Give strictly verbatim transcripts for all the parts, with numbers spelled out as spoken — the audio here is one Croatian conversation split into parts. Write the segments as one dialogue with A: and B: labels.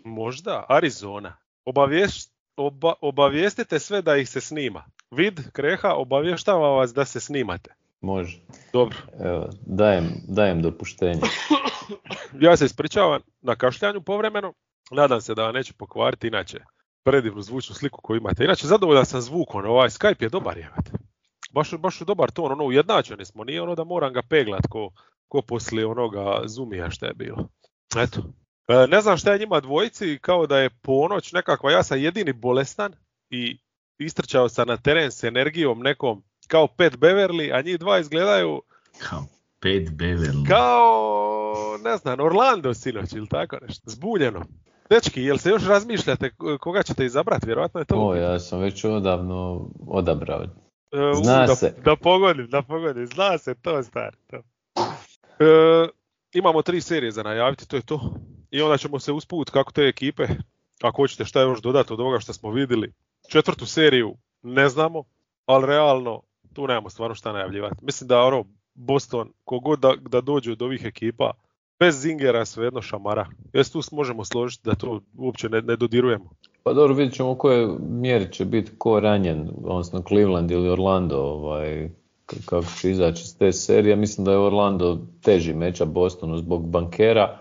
A: Možda, Arizona. Obavijest, oba, obavijestite sve da ih se snima. Vid, Kreha, obavještava vas da se snimate.
B: Može.
A: Dobro.
B: Evo, dajem, dajem dopuštenje.
A: Ja se ispričavam na kašljanju povremeno. Nadam se da vam neće pokvariti inače predivnu zvučnu sliku koju imate. Inače, zadovoljan sam zvukom. Ovaj Skype je dobar, jevate. Baš, baš je dobar ton, ono, ujednačeni smo. Nije ono da moram ga peglat ko, ko poslije onoga Zoomija što je bilo. Eto. E, ne znam šta je njima dvojici, kao da je ponoć nekakva. Ja sam jedini bolestan i istrčao sam na teren s energijom nekom kao Pat Beverly, a njih dva izgledaju
C: kao Pat Beverly.
A: Kao, ne znam, Orlando sinoć ili tako nešto. Zbunjeno. Dečki, jel se još razmišljate koga ćete izabrati? Vjerojatno je to.
B: O, ja sam već odavno odabrao.
A: E,
B: Zna
A: da,
B: se.
A: Da pogodim, da pogodim. Zna se, to stari. To. E, imamo tri serije za najaviti, to je to. I onda ćemo se usput kako te ekipe, ako hoćete šta još dodati od ovoga što smo vidjeli. Četvrtu seriju ne znamo, ali realno tu nemamo stvarno šta najavljivati. Mislim da ono, Boston, kogod da, da dođe od ovih ekipa, bez Zingera svejedno šamara. Jes tu možemo složiti da to uopće ne, ne dodirujemo.
B: Pa dobro, vidjet ćemo u kojoj mjeri će biti ko ranjen, odnosno Cleveland ili Orlando, ovaj, kako će izaći iz te serije. Mislim da je Orlando teži meča Bostonu zbog bankera,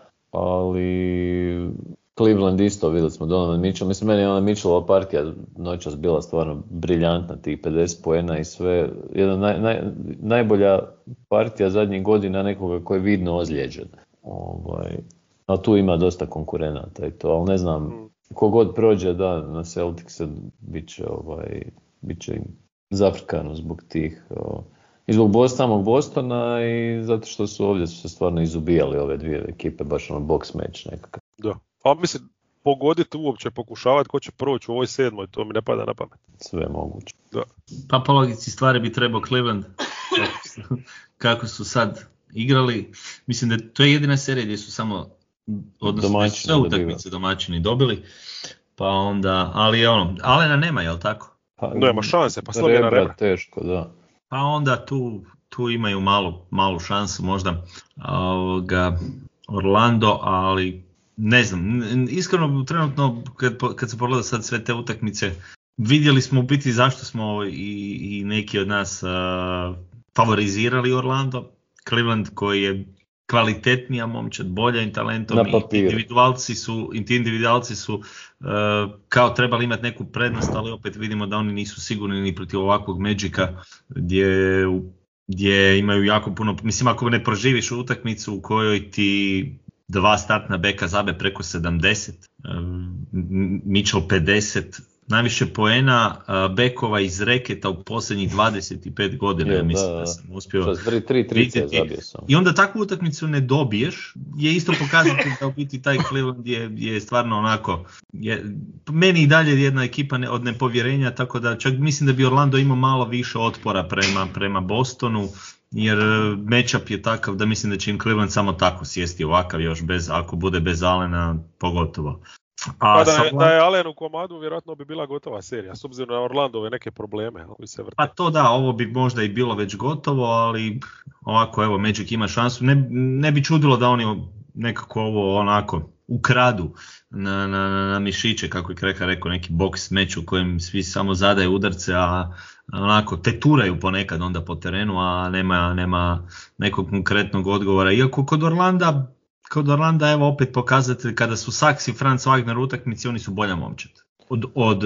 B: ali Cleveland isto, vidjeli smo Donovan Mitchell. Mislim, meni je ona Mitchellova partija noćas bila stvarno briljantna, tih pedeset poena i sve. Jedna naj, naj, najbolja partija zadnjih godina nekoga koji je vidno ozlijeđen. Ovaj, a tu ima dosta konkurenata i to, ali ne znam, kogod prođe da na Celticse bit će, ovaj, bit će im zafrkano zbog tih, o, i zbog Bos, samog Bostona i zato što su ovdje su se stvarno izubijali ove dvije ekipe, baš ono box match nekakav.
A: Da, a mislim, pogoditi uopće, pokušavati ko će proći u ovoj sedmoj, to mi ne pada na pamet.
B: Sve je moguće.
A: Da.
C: Pa po logici stvari bi trebao Cleveland, kako su sad igrali. Mislim da to je jedina serija gdje su samo, odnosno domaćini, sve utakmice domaćini dobili, pa onda, ali je ono, Alena nema, jel tako?
B: Pa,
A: nema šanse, pa slabije na rebra.
B: Teško, da.
C: Pa onda tu, tu imaju malu, malu šansu možda ovoga, Orlando, ali ne znam, iskreno trenutno kad, kad se pogleda sad sve te utakmice, vidjeli smo u biti zašto smo i, i neki od nas uh, favorizirali Orlando. Cleveland koji je kvalitetnija momčad, bolja i talentom, i individualci su, i ti individualci su uh, kao trebali imati neku prednost, ali opet vidimo da oni nisu sigurni ni protiv ovakvog Magica gdje, gdje imaju jako puno, mislim ako ne proživiš utakmicu u kojoj ti dva startna beka zabe preko sedamdeset, um, Mitchell pedeset, najviše poena uh, bekova iz reketa u posljednjih dvadeset pet godina, je, mislim da, da sam uspio vidjeti. I onda takvu utakmicu ne dobiješ, je isto pokazati da u biti taj Cleveland je, je stvarno onako, je, meni i dalje jedna ekipa ne, od nepovjerenja, tako da čak mislim da bi Orlando imao malo više otpora prema, prema Bostonu, jer matchup je takav da mislim da će im Cleveland samo tako sjesti ovakav još, bez, ako bude bez Allena pogotovo.
A: A da, je, da je Allen u komadu, vjerojatno bi bila gotova serija, s obzirom na Orlandove neke probleme koji se vrte.
C: Pa to da, ovo bi možda i bilo već gotovo, ali ovako, evo, Magic ima šansu. Ne, ne bi čudilo da oni nekako ovo onako ukradu na, na, na mišiće, kako je Kreka rekao, neki boks meč u kojem svi samo zadaju udarce, a onako teturaju ponekad onda po terenu, a nema, nema nekog konkretnog odgovora. Iako kod Orlanda, Kod Orlanda, evo opet pokazatelj, kada su Saks i Franz Wagner u utakmici, oni su bolja momčad od, od,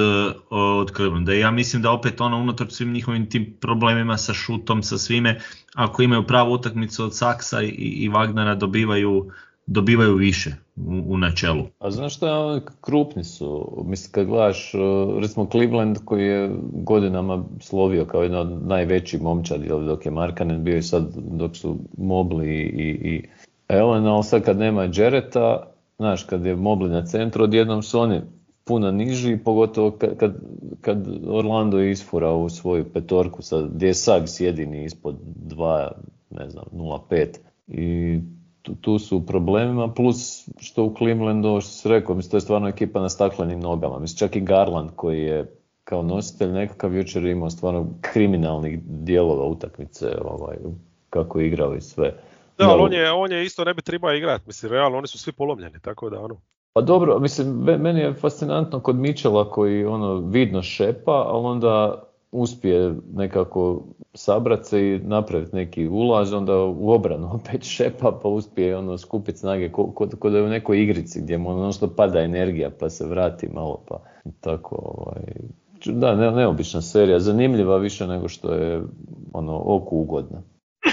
C: od Clevelanda. I ja mislim da opet ono, unutar svim njihovim tim problemima sa šutom, sa svime, ako imaju pravu utakmicu od Saksa i, i Wagnera, dobivaju, dobivaju više u, u načelu.
B: A znaš što, krupni su, mislim kad gledaš, recimo Cleveland koji je godinama slovio kao jedna od najvećih momčadi, dok je Markkanen bio i sad dok su Mobley i, i Allen, ali sad kad nema Jarretta, znaš, kad je Mobley na centru, odjednom su oni puno niži, pogotovo kad, kad, kad Orlando isfura u svoju petorku, sad, gdje je Suggs jedini ispod dva, ne znam, nula pet. I tu, tu su u problemima, plus što u Clevelandu, ovo što si rekao, mislim, to je stvarno ekipa na staklenim nogama. Mislim, čak i Garland koji je kao nositelj nekakav jučer imao stvarno kriminalnih dijelova utakmice, ovaj, kako je igrao i sve.
A: Da, ali on je, on je isto ne bi trebao igrati, mislim, realno, oni su svi polomljeni, tako da ono.
B: Pa dobro, mislim, meni je fascinantno kod Mitchella koji ono vidno šepa, ali onda uspije nekako sabrat se i napraviti neki ulaz, onda u obranu opet šepa, pa uspije ono skupiti snage ko, ko, ko da je u nekoj igrici gdje mu ono što pada energija pa se vrati malo, pa tako ovaj... Da, ne, neobična serija, zanimljiva više nego što je ono oku ugodna.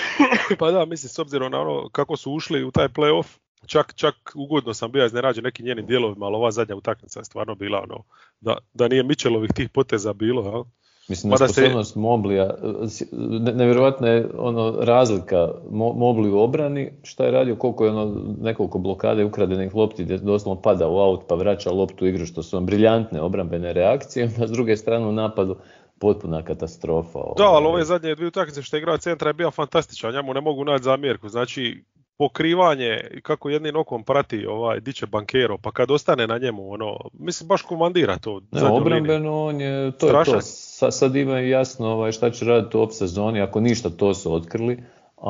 A: Pa da, mislim, s obzirom na ono kako su ušli u taj play-off, čak, čak ugodno sam bio iznenađen nekim njenim dijelovima, ali ova zadnja utakmica je stvarno bila ono, da, da nije Mitchellovih tih poteza bilo, jel?
B: Mislim, da sposobnost se... Moblija, nevjerojatna je ono razlika Mobley u obrani, šta je radio, koliko je ono nekoliko blokade ukradenih lopti gdje doslovno pada u aut pa vraća loptu u igru, što su vam briljantne obrambene reakcije, a s druge strane u napadu potpuna katastrofa.
A: Da, ali ove zadnje dvije utakmice što je igrao centra je bio fantastičan, njemu ne mogu naći zamjerku, znači pokrivanje, kako jednim okom prati ovaj diće Bankero, pa kad ostane na njemu, ono, mislim baš komandira to.
B: Ne, obrambeno on je, to Strašan. je to, Sa, sad ima jasno ovaj, šta će raditi u off sezoni, ako ništa to su otkrili,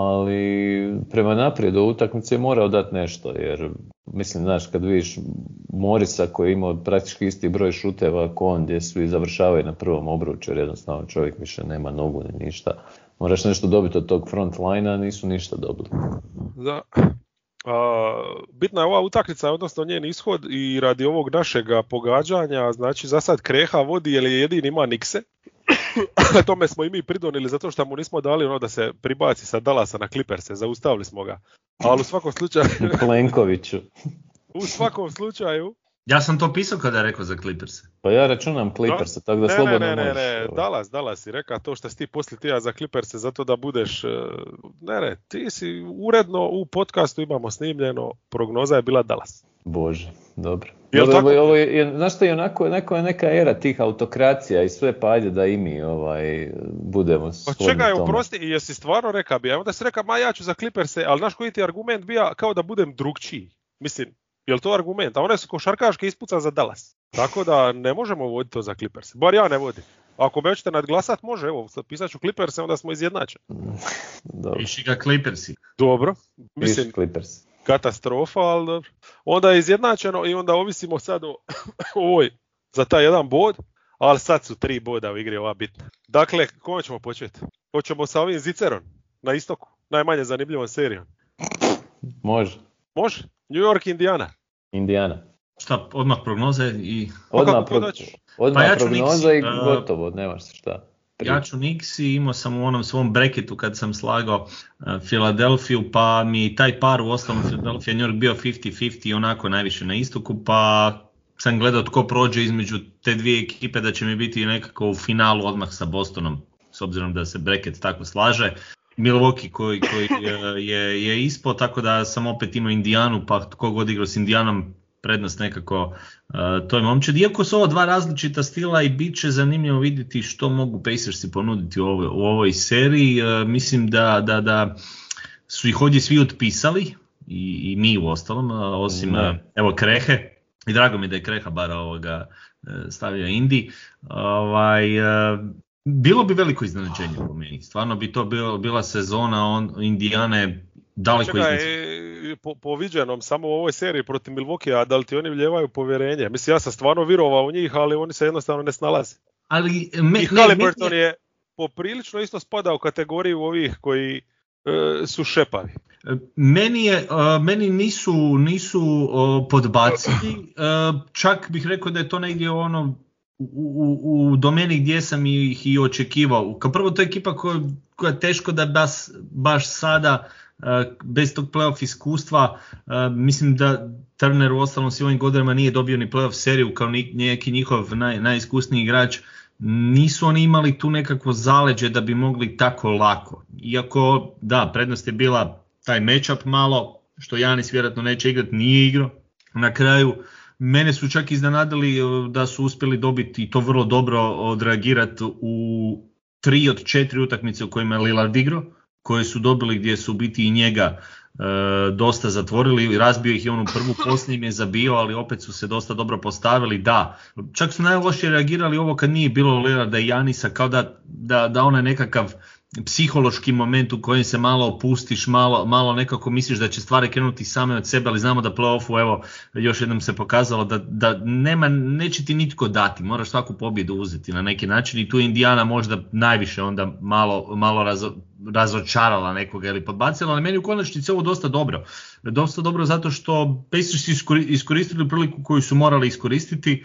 B: ali prema naprijed u utakmici je morao dati nešto, jer mislim, znaš, kad vidiš Morisa koji je imao praktički isti broj šuteva ko on, gdje svi završavaju na prvom obruču, jer jednostavno čovjek više nema nogu ni ništa. Moraš nešto dobiti od tog front line-a, nisu ništa dobili.
A: Da. A, bitna je ova utakmica, odnosno njen ishod i radi ovog našega pogađanja, znači za sad Kreha vodi jer je jedini ima Nikse. Tome smo i mi pridonili zato što mu nismo dali ono da se pribaci sa Dallasa na Clippers-e, zaustavili smo ga. Ali u svakom slučaju...
B: Plenkoviću.
A: U svakom slučaju...
C: Ja sam to pisao kada je rekao za Clippers.
B: Pa ja računam Clippers, tako da
A: ne,
B: slobodno
A: ne, ne,
B: možeš.
A: Ne, ne, Dallas, Dallas si rekao to što si ti poslije tija za Clippers zato da budeš... Ne, ne, ti si uredno u podcastu imamo snimljeno, prognoza je bila Dallas.
B: Bože, dobro.
A: Jel
B: dobro
A: tako?
B: Ovo je, znaš što je onako, neko je neka era tih autokracija i sve, pa ajde da i mi ovaj, budemo
A: pa čekaj, oprosti, i jesi stvarno rekao bi, a onda si rekao, ma ja ću za Clippers-e, ali znaš koji ti argument bija kao da budem drugčiji. Mislim, je li to argument? A one su košarkaške ispuca za Dallas. Tako da ne možemo voditi to za Clippers. Bar ja ne vodim. Ako me hoćete nadglasat, može, evo, pisat ću Clippers-e, onda smo izjednačeni.
C: Piši ga Clippersi.
A: Dobro. Mislim,
B: Piši Clippers.
A: Katastrofa, ali dobro. Onda je izjednačeno i onda ovisimo sad o ovoj za taj jedan bod, ali sad su tri boda u igri ova bitna. Dakle, kome ćemo početi? Hoćemo sa ovim Zicerom na istoku, najmanje zanimljivom serijom.
B: Može.
A: Može? New York, Indiana.
B: Indiana.
C: Šta, odmah prognoze i...
B: Odmah, pro... odmah
C: pa ja
B: prognoza
C: Nix,
B: i gotovo, nemaš se šta.
C: Ja ću Knicks i imao sam u onom svom breketu kad sam slagao Filadelfiju, pa mi taj par u ostalom Philadelphia New York bio pedeset pedeset onako najviše na istoku, pa sam gledao tko prođe između te dvije ekipe da će mi biti nekako u finalu odmah sa Bostonom, s obzirom da se breket tako slaže. Milwaukee koji, koji je, je ispod, tako da sam opet imao Indijanu, pa tko god igrao s Indijanom, prednost nekako uh, toj momčad. Iako su ovo dva različita stila i bit će zanimljivo vidjeti što mogu Pacersi ponuditi u ovoj, u ovoj seriji. Uh, mislim da, da, da su ih ovdje svi otpisali i, i mi u ostalom, uh, osim uh, evo Krehe. I drago mi da je Kreha bar ovoga uh, stavio Indi. Ovaj, uh, bilo bi veliko iznenađenje po meni. Stvarno bi to bilo, bila sezona on, Indijane daleko iznenađenje.
A: Po, po viđenom samo u ovoj seriji protiv Milwaukee, a da li ti oni vljevaju povjerenje? Mislim, ja sam stvarno vjerovao u njih, ali oni se jednostavno ne snalaze.
C: Ali, me,
A: I Haliburton je poprilično isto spadao u kategoriju ovih koji e, su šepavi.
C: Meni, je, uh, meni nisu, nisu uh, podbacili, uh, čak bih rekao da je to negdje ono u, u, u domeni gdje sam ih i očekivao. Kao prvo, to je ekipa koja, koja je teško da baš, baš sada Uh, bez tog playoff iskustva, uh, mislim da Turner u ostalom svim ovim godinama nije dobio ni playoff seriju kao ni, neki njihov naj, najiskusniji igrač. Nisu oni imali tu nekakvo zaleđe da bi mogli tako lako. Iako, da, prednost je bila taj matchup malo, što Janis vjerojatno neće igrati, nije igrao. Na kraju, mene su čak iznenadili da su uspjeli dobiti i to vrlo dobro odreagirati u tri od četiri utakmice u kojima je Lillard igrao, koje su dobili gdje su biti i njega e, dosta zatvorili, razbio ih je on u prvu, poslije im je zabio, ali opet su se dosta dobro postavili. Da, čak su najlošije reagirali ovo kad nije bilo Lillarda i Janisa, kao da, da, da onaj nekakav psihološki moment u kojem se malo opustiš, malo, malo nekako misliš da će stvari krenuti same od sebe, ali znamo da play-offu, evo, još jednom se pokazalo da, da nema, neće ti nitko dati, moraš svaku pobjedu uzeti na neki način i tu Indiana možda najviše onda malo, malo razo, razočarala nekoga ili podbacila, ali meni u konačnici ovo dosta dobro. Dosta dobro zato što Pacers su iskoristili priliku koju su morali iskoristiti,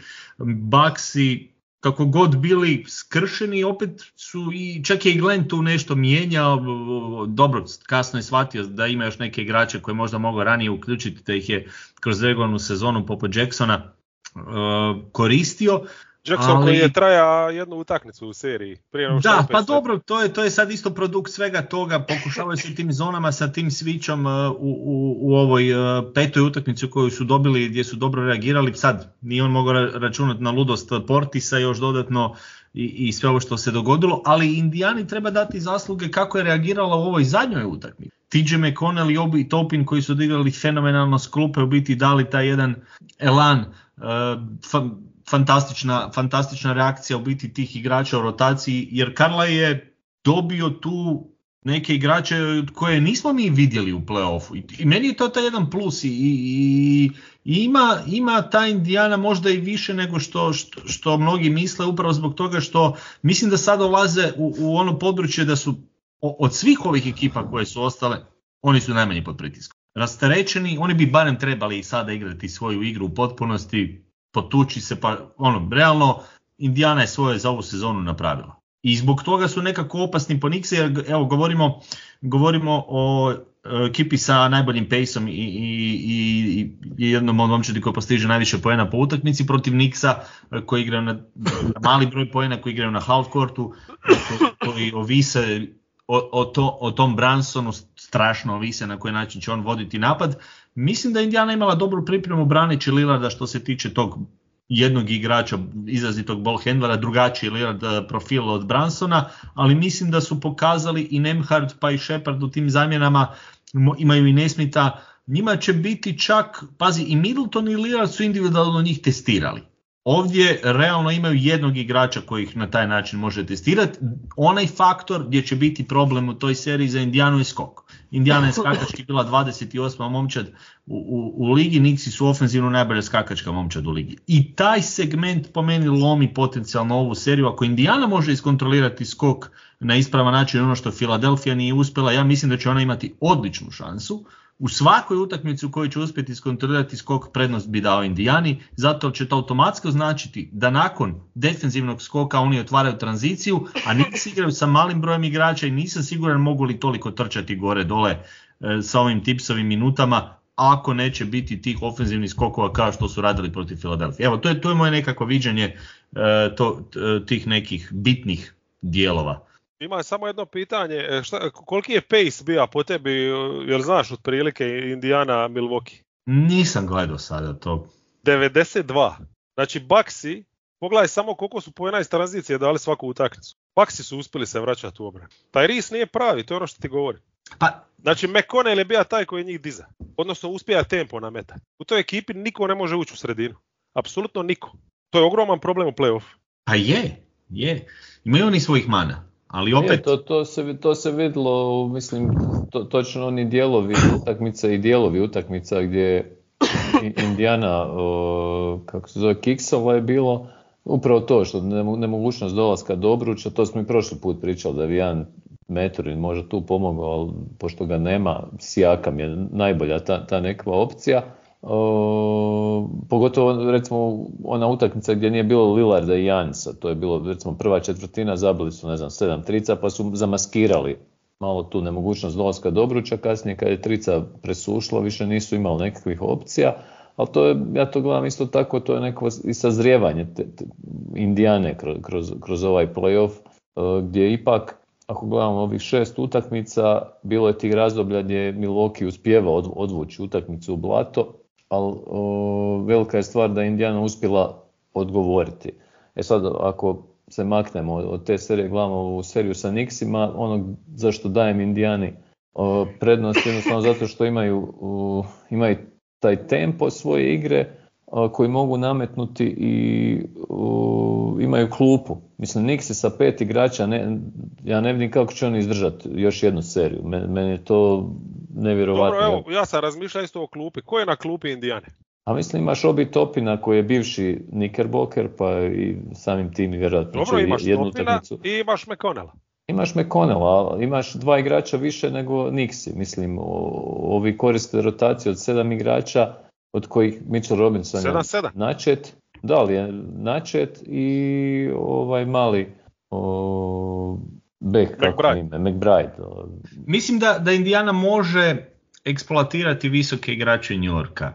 C: Bucksi kako god bili skršeni, opet su i čak je i Glenn tu nešto mijenjao, dobro, kasno je shvatio da ima još neke igrače koje možda mogu ranije uključiti, da ih je kroz regularnu sezonu poput Jacksona uh, koristio.
A: Jackson
C: ali...
A: koji je traja jednu utakmicu u seriji. Prije nego što
C: da,
A: opet
C: pa
A: se...
C: dobro, to je, to je sad isto produkt svega toga, pokušavaju se tim zonama sa tim switchom uh, u, u, u ovoj uh, petoj utakmici koju su dobili, gdje su dobro reagirali, sad nije on mogao računati na ludost Portisa još dodatno i, i sve ovo što se dogodilo, ali Indijani treba dati zasluge kako je reagirala u ovoj zadnjoj utakmici. T J McConnell i Obi Toppin koji su odigrali fenomenalno s klupe, u biti dali taj jedan elan, uh, fa- Fantastična, fantastična reakcija u biti tih igrača u rotaciji, jer Carlisle je dobio tu neke igrače koje nismo mi vidjeli u play-offu. I, i meni je to taj jedan plus i, i, i ima, ima ta Indiana možda i više nego što, što, što mnogi misle, upravo zbog toga što mislim da sad ulaze u, u ono područje da su od svih ovih ekipa koje su ostale, oni su najmanji pod pritiskom. Rasterećeni, oni bi barem trebali i sada igrati svoju igru u potpunosti, potući se, pa ono, realno Indiana je svoje za ovu sezonu napravila. I zbog toga su nekako opasni po Knickse, jer evo govorimo, govorimo o ekipi sa najboljim paceom i, i, i, i jednom od momčadi koji postiže najviše poena po utakmici protiv Knicksa, koji igraju na, na mali broj poena, koji igraju na half courtu, koji, koji ovise o, o, to, o tom Brunsonu, strašno ovise na koji način će on voditi napad. Mislim da je Indiana imala dobru pripremu braneći Lillarda što se tiče tog jednog igrača, izrazitog ball handlera, drugačiji Lillard profil od Brunsona, ali mislim da su pokazali i Nembhard pa i Shepard u tim zamjenama, imaju i Nesmita, njima će biti čak, pazi, i Middleton i Lillard su individualno njih testirali. Ovdje realno imaju jednog igrača koji ih na taj način može testirati. Onaj faktor gdje će biti problem u toj seriji za Indijanu je skok. Indijana je skakački bila dvadeset osma momčad u, u, u ligi, Knicksi su ofenzivno najbolja skakačka momčad u ligi. I taj segment po meni lomi potencijalno ovu seriju. Ako Indijana može iskontrolirati skok na ispravan način, ono što Philadelphia nije uspjela, ja mislim da će ona imati odličnu šansu. U svakoj utakmici u kojoj će uspjeti iskontrolirati skok, prednost bi dao Indijani, zato će to automatski značiti da nakon defenzivnog skoka oni otvaraju tranziciju, a Knicks igraju sa malim brojem igrača i nisam siguran mogu li toliko trčati gore dole e, sa ovim tipsovim minutama ako neće biti tih ofenzivnih skokova kao što su radili protiv Philadelphia. Evo, to je, to je moje nekako viđenje e, to, t, tih nekih bitnih dijelova.
A: Ima samo jedno pitanje, šta, koliki je pace bio po tebi, jel znaš otprilike Indiana Milwaukee?
C: Nisam gledao sada to.
A: devedeset dva. Znači Bucksi, pogledaj samo koliko su poena iz tranzicije dali svaku utakmicu. Bucksi su uspjeli se vraćati u obranu. Tyrese nije pravi, to je ono što ti govori.
C: Pa,
A: znači McConnell je bio taj koji njih diza, odnosno uspija tempo nametati. U toj ekipi niko ne može ući u sredinu. Apsolutno niko. To je ogroman problem u play-offu.
C: Pa je, je. Imaju oni svojih mana. Ali opet...
B: Je, to, to, se, to se vidlo, mislim, to, točno oni dijelovi utakmica i dijelovi utakmica gdje Indiana, o, kako se zove, kiksova je bilo upravo to, što nemogućnost dolaska do obruča, to smo i prošli put pričali, da bi jedan Maturin možda tu pomogao, ali pošto ga nema, Siakam je najbolja ta, ta neka opcija. O, pogotovo recimo ona utakmica gdje nije bilo Lillarda i Janisa, to je bilo recimo prva četvrtina, zabili su ne znam sedam trica pa su zamaskirali malo tu nemogućnost dolaska do obruča, kasnije kad je trica presušla više nisu imali nekakvih opcija, ali to je, ja to gledam isto tako, to je neko i sazrijevanje te, te, Indijane kroz, kroz, kroz ovaj playoff gdje ipak ako gledamo ovih šest utakmica bilo je tih razdoblja gdje je Milwaukee uspijeva od, odvući utakmicu u blato, ali o, velika je stvar da je Indiana uspjela odgovoriti. E sad, ako se maknemo od te serije, gledamo u seriju sa Knicksima, ono zašto dajem Indijani o, prednost, jednostavno zato što imaju, o, imaju taj tempo svoje igre o, koji mogu nametnuti i o, imaju klupu. Mislim, Knicksi sa pet igrača, ne, ja ne vidim kako će oni izdržati još jednu seriju. Meni, meni je to nevjerovatno.
A: Dobro, evo, ja sam razmišljao isto o klupi. Ko je na klupi Indijane?
B: A mislim, imaš Obi Topina koji je bivši Knickerbocker, pa i samim tim i vjerojatno
A: Dobro,
B: će
A: imaš
B: jednu
A: Topina
B: utakmicu.
A: i imaš McConnella.
B: Imaš McConnella, imaš dva igrača više nego Knicksi. Mislim, o, ovi koriste rotaciju od sedam igrača, od kojih Mitchell Robinson
A: sedam,
B: je
A: sedam.
B: načet. Da li je načet i ovaj mali o, Beck, kako
A: McBride.
B: ime, McBride.
C: Mislim da, da Indiana može eksploatirati visoke igrače New Yorka.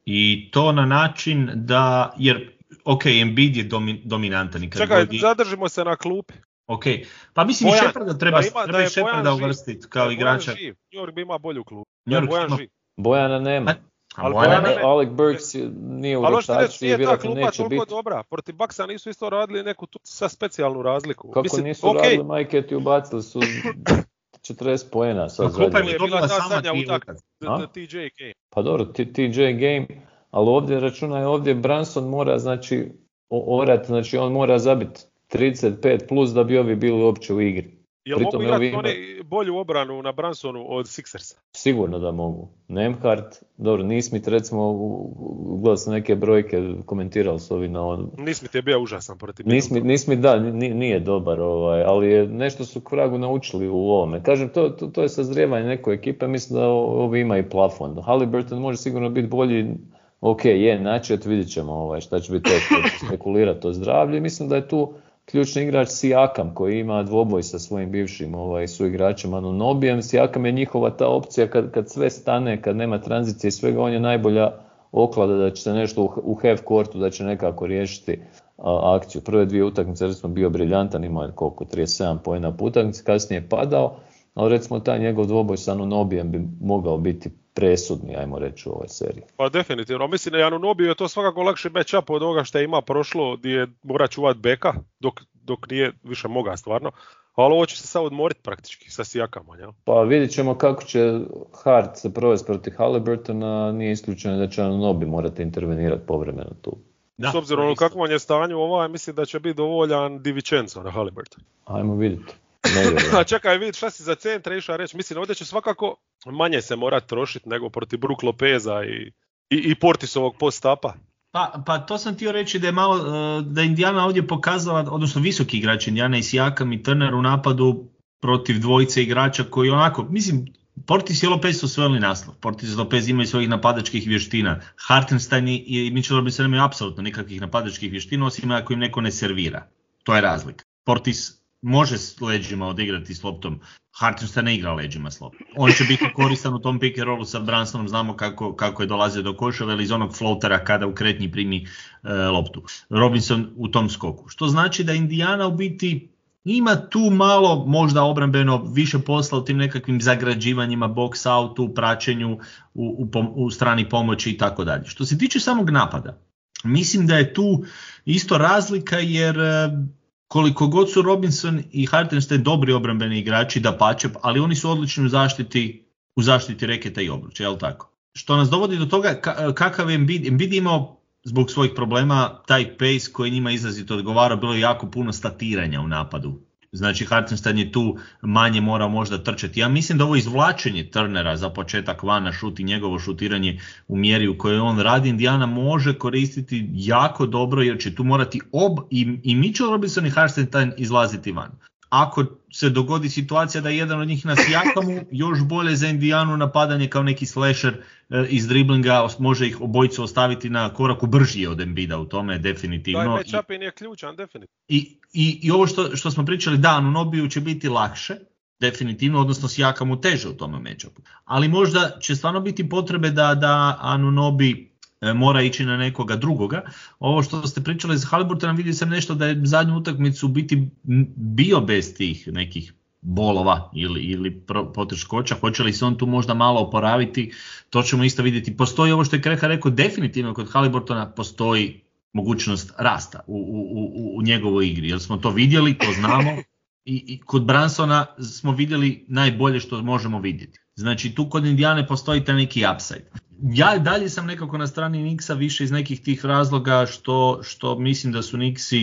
C: I to na način da, jer, ok, Embiid je domi, dominantan. I kad
A: Čekaj,
C: god...
A: zadržimo se na klupi.
C: Ok, pa mislim
A: Bojan,
C: i Sheparda treba,
A: da ima,
C: treba
A: da
C: i Sheparda uvrstiti kao igrača.
A: Živ. New York bi ima bolju klubu.
C: New York
A: Bojan
C: ima-
A: živ.
B: Bojana nema.
C: A, a
A: Ali
C: Bojana
A: Bojana
C: ne-
A: ne-
B: Alec Burks je- nije u
A: Ali hoćete reći,
B: rotaciji,
A: nije ta
B: vjerojatno
A: klupa
B: neće
A: toliko
B: biti.
A: dobra. Protiv Baksa nisu isto radili neku tu sa specijalnu razliku.
B: Kako
A: Mislim,
B: nisu
A: ok,
B: radili Majket i ubacili su četrdeset poena sad
C: Pa klupa im
B: zadnje.
C: je
A: je bila
C: dobila
A: ta
C: sama
A: zadnja
C: tri
A: utakmica,
B: A?
A: the- the T J game.
B: Pa dobro, T- TJ game, ali ovdje računaj, ovdje Branson mora znači o- orat, znači on mora zabiti trideset pet plus da bi ovi bili uopće u igri.
A: Jel
B: Pritom
A: mogu
B: ovi
A: igrati
B: ima-
A: oni bolju obranu na Bransonu od Sixersa?
B: Sigurno da mogu. Nemhart, dobro, Nismith recimo, gledao sam neke brojke, komentirali su ovi na on.
A: Nismith je bio užasan protiv
B: Nismith, Nismith da, ni- nije dobar, ovaj, ali je, nešto su Kragu naučili u ovome. Kažem, to, to, to je sazrijevanje neke ekipe, mislim da ovi ima i plafon. Halliburton može sigurno biti bolji, ok, je, načet, vidit ćemo ovaj, šta će biti to, spekulirati o zdravlju. Mislim da je tu ključni igrač Siakam koji ima dvoboj sa svojim bivšim ovaj, suigračem Anunobijem. Siakam je njihova ta opcija kad, kad sve stane, kad nema tranzicije i svega, on je najbolja oklada da će se nešto u, u half courtu, da će nekako riješiti a, akciju. Prve dvije utakmice recimo bio briljantan, imao je koliko, trideset sedam poena po utakmici, kasnije je padao, ali recimo taj njegov dvoboj sa Anunobijem bi mogao biti presudni, ajmo reći, u ovoj seriji.
A: Pa definitivno, mislim da Anunoby je to svakako lakši matchup od ovoga što je ima prošlo, gdje je mora čuvat beka, dok, dok nije više moga stvarno. Ali ovo će se sad odmoriti praktički sa Siakamom, jel?
B: Pa vidjet ćemo kako će Hart se provesti protiv Halliburtona, nije isključeno da će Anunoby morati intervenirati povremeno tu.
C: Da,
A: S obzirom
C: to je
A: na
C: isto.
A: kakvom je stanju ovaj, mislim da će biti dovoljan Divincenzo na Halliburton.
B: Ajmo vidjeti. Ne vjerujem.
A: A čekaj, vidi šta si za centra išao reći. Mislim, ovdje će svakako manje se morati trošiti nego protiv Brook Lopeza i, i, i Portisovog post-upa.
C: Pa, pa to sam htio reći da je malo, e, da je Indiana ovdje pokazala, odnosno visoki igrač Indiana i Siakam i Turner u napadu protiv dvojice igrača koji onako, mislim, Portis i Lopez su sveli naslov. Portis i Lopez imaju svojih napadačkih vještina. Hartenstein i Mitchell Robinson nemaju apsolutno nikakvih napadačkih vještina, osim ako im neko ne servira. To je razlika. Portis može s leđima odigrati s loptom, Hartenstein ne igra leđima s loptom. On će biti koristan u tom pick and rollu sa Bransonom, znamo kako, kako je dolazio do koševa ili iz onog floatera kada u kretnji primi e, loptu. Robinson u tom skoku. Što znači da Indiana u biti ima tu malo možda obrambeno više posla u tim nekakvim zagrađivanjima, box outu, praćenju u, u, pom- u strani pomoći i tako dalje. Što se tiče samog napada, mislim da je tu isto razlika jer e, koliko god su Robinson i Hartenstein dobri obrambeni igrači, da pače, ali oni su odlični u zaštiti, u zaštiti reketa i obruča, jel tako? Što nas dovodi do toga ka- kakav je Embiid. Embiid je imao zbog svojih problema taj pace koji njima izrazito odgovara, bilo je jako puno statiranja u napadu. Znači Hartenstein je tu manje morao možda trčati. Ja mislim da ovo izvlačenje Turnera za početak vana šut i njegovo šutiranje u mjeri u kojoj on radi, Indiana može koristiti jako dobro jer će tu morati ob i, i Mitchell Robinson i Hartenstein izlaziti van. Ako se dogodi situacija da je jedan od njih na Siakamu, još bolje za Indijanu napadanje kao neki slasher e, iz driblinga, može ih obojicu ostaviti na koraku brži od Embida u tome definitivno.
A: Taj
C: I-
A: matchup je ključan, definitivno.
C: I, i, i ovo što, što smo pričali, da, Anunobiju će biti lakše, definitivno, odnosno Siakamu teže u tome matchupu. Ali možda će stvarno biti potrebe da, da Anunobi e, mora ići na nekoga drugoga. Ovo što ste pričali za Halliburtona, vidio sam nešto da je zadnju utakmicu u biti m, bio bez tih nekih bolova ili, ili pro- poteškoća. Hoće li se on tu možda malo oporaviti, to ćemo isto vidjeti. Postoji ovo što je Kreha rekao, definitivno kod Halliburtona postoji mogućnost rasta u, u, u, u njegovoj igri, jer smo to vidjeli, to znamo i, i kod Bransona smo vidjeli najbolje što možemo vidjeti. Znači tu kod Indijane postoji taj neki upside. Ja dalje sam nekako na strani Knicksa više iz nekih tih razloga što, što mislim da su Knicksi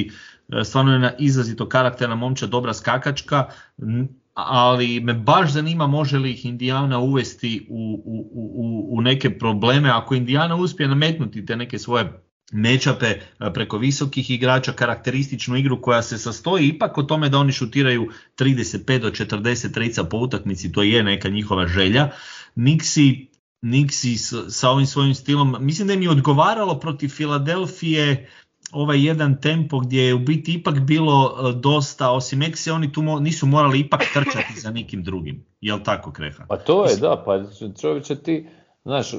C: stvarno je na izrazito karakterna momčad, dobra skakačka, ali me baš zanima može li ih Indiana uvesti u, u, u, u neke probleme. Ako Indiana uspije nametnuti te neke svoje mečape preko visokih igrača, karakterističnu igru koja se sastoji ipak o tome da oni šutiraju trideset pet do četrdeset trica po utakmici, to je neka njihova želja. Nixi, Nixi sa ovim svojim stilom, mislim da im je odgovaralo protiv Filadelfije ovaj jedan tempo gdje je u biti ipak bilo dosta, osim Ekse, oni tu mo- nisu morali ipak trčati za nikim drugim. Jel tako, Kreha?
B: Pa to je, da, pa čovječe ti, znaš,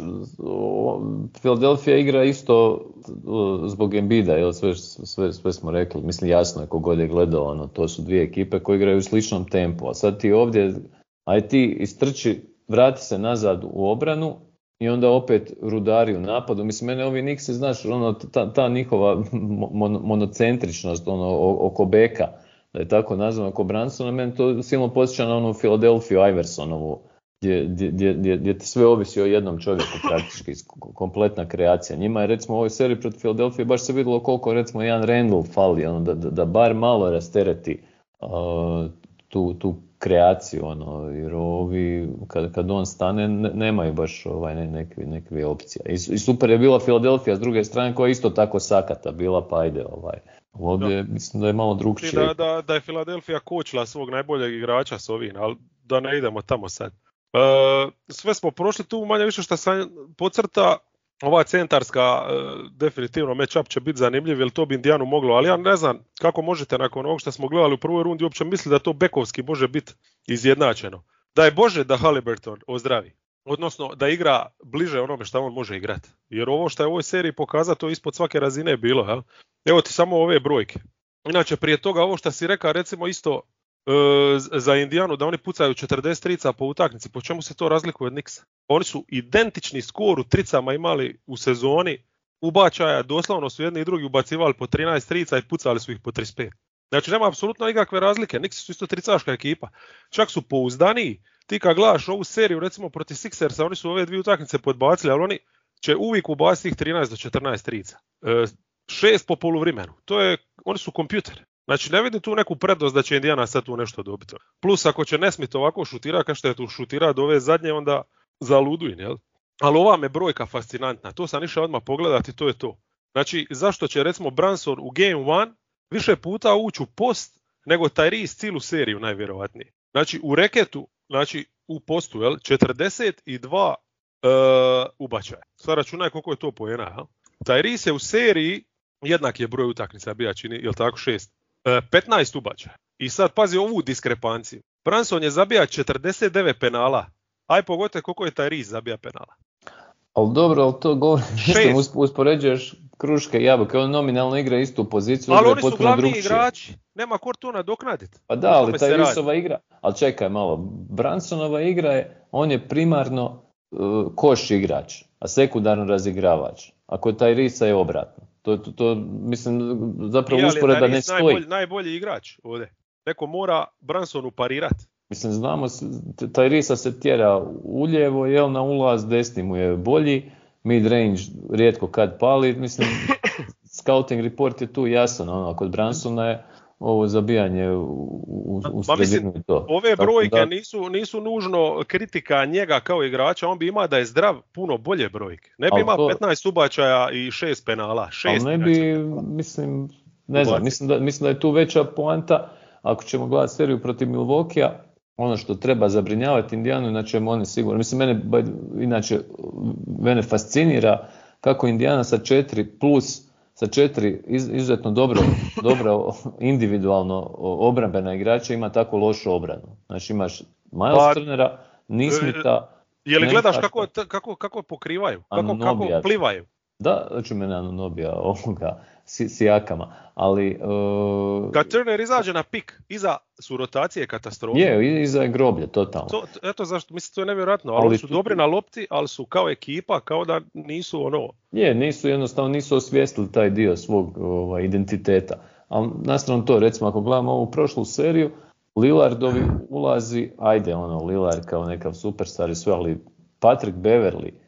B: Philadelphia igra isto zbog Embida, jel, sve, sve, sve smo rekli, mislim jasno je kogod je gledao, ono, to su dvije ekipe koje igraju u sličnom tempu, a sad ti ovdje, aj ti istrči, vrati se nazad u obranu, i onda opet rudari u napadu. Mislim, mene ovi Knicksi, znaš, ono, ta, ta njihova mon, monocentričnost ono, oko beka, da je tako nazvano, oko Bransona, meni to silno posjeća na onu Philadelphia Iversonovu, gdje, gdje, gdje, gdje ti sve ovisi o jednom čovjeku praktički, kompletna kreacija. Njima je, recimo, u ovoj seriji protiv Philadelphia baš se vidjelo koliko, recimo, jedan Randall fali, ono, da, da, da bar malo rastereti uh, tu, tu kreaciju, ono, jer ovi, kad, kad on stane, ne, nemaju baš ovaj, ne, nekvi, nekvi opcija. I, I super je bila Philadelphia s druge strane, koja je isto tako sakata bila, pa ajde, ovaj. Ovdje da. Mislim da je malo drugčije.
A: Da, da, da je Philadelphia kočila svog najboljeg igrača s ovim, ali da ne idemo tamo sad. E, sve smo prošli tu, manje više što sam podcrta, ova centarska e, definitivno match-up će biti zanimljiv, jer to bi Indijanu moglo, ali ja ne znam kako možete nakon ovog što smo gledali u prvoj rundi uopće misliti da to bekovski može biti izjednačeno. Da je Bože da Haliburton ozdravi, odnosno da igra bliže onome što on može igrati. Jer ovo što je u ovoj seriji pokazao, to ispod svake razine bilo. Jel? Evo ti samo ove brojke. Inače prije toga ovo što si rekao, recimo isto e, za Indijanu da oni pucaju četrdeset trica po utakmici, po čemu se to razlikuje od Knicksa? Oni su identični skor u tricama imali u sezoni, ubačaja, doslovno su jedni i drugi ubacivali po trinaest trica i pucali su ih po trideset pet. Znači nema apsolutno nikakve razlike, Knicksi su isto tricaška ekipa, čak su pouzdaniji. Ti kad gledaš ovu seriju recimo protiv Sixersa, oni su ove dvije utakmice podbacili, ali oni će uvijek ubaciti ih trinaest do četrnaest trica. E, šest po poluvremenu, to je, oni su kompjuter. Znači ne vidim tu neku prednost da će Indijana sad tu nešto dobiti. Plus ako će Nesmith ovako šutira kao što je tu šutira do ove zadnje, onda zaludujem, jel? Ali ova me brojka fascinantna, to sam išao odmah pogledati, to je to. Znači zašto će recimo Brunson u game one više puta ući u post nego Tyrese cijelu seriju najvjerovatnije. Znači u reketu, znači u postu, jel, četrdeset dva uh, ubačaja. Sad računaj koliko je to poena, jel? Tyrese je u seriji jednak je broj utakmica bija čini, jel tako, šest. Uh, petnaest ubačaja. I sad pazi ovu diskrepanciju. Brunson je zabija četrdeset devet penala. Aj pogodite koliko je Tyrese zabija penala.
B: Ali dobro, ali to govori, mislim, uspoređuješ kruške i jabuke, on nominalno igra istu poziciju,
A: ali
B: igra
A: oni su
B: potpuno
A: glavni
B: drugčije.
A: Igrači, nema ko to nadoknaditi.
B: Pa da, ali Tyresova igra, ali čekaj malo, Brunsonova igra je, on je primarno uh, koš igrač, a sekundarno razigravač. Ako je Tyrese je obratno. To, to, to mislim, zapravo usporeda ne stoji.
A: Najbolji, najbolji igrač ovdje. Neko mora Brunsonu parirati.
B: Mislim, znamo, Tyrese se tjera uljevo, jel, na ulaz, desni mu je bolji, mid-range rijetko kad pali, mislim, scouting report je tu jasan, ono, kod Brunsona je ovo zabijanje u, u, u sredinu i to.
A: Ove brojke da, nisu, nisu nužno kritika njega kao igrača, on bi ima da je zdrav puno bolje brojke. Ne bi imao to... petnaest ubačaja i šest penala, šest.
B: Ali ne bi, mislim, ne znam, mislim da, mislim da je tu veća poanta, ako ćemo gledati seriju protiv Milwaukeea, ono što treba zabrinjavati Indijanu, inače oni sigurno, mislim, mene, inače, mene fascinira kako Indijana sa četiri plus, sa četiri iz, izuzetno dobro, dobro individualno obrambena igrača ima tako lošu obranu. Znači imaš Miles pa, Turnera, Nismitha.
A: Je li gledaš kako, kako, kako pokrivaju, kako, kako plivaju?
B: Da, ću mene Anunobija ovoga Sijakama, ali... Uh,
A: kad Turner izađe na pik, iza su rotacije katastrofe.
B: Je, iza je groblje, totalno.
A: To, eto zašto, mislim, to je nevjerojatno, ali, ali su tu... dobri na lopti, ali su kao ekipa, kao da nisu ono...
B: Je, nisu jednostavno, nisu osvijestili taj dio svog ovaj, identiteta. Ali nastrano to, recimo, ako gledamo ovu prošlu seriju, Lillardovi ulazi, ajde, ono, Lillard kao nekav superstar i sve, ali Patrick Beverly,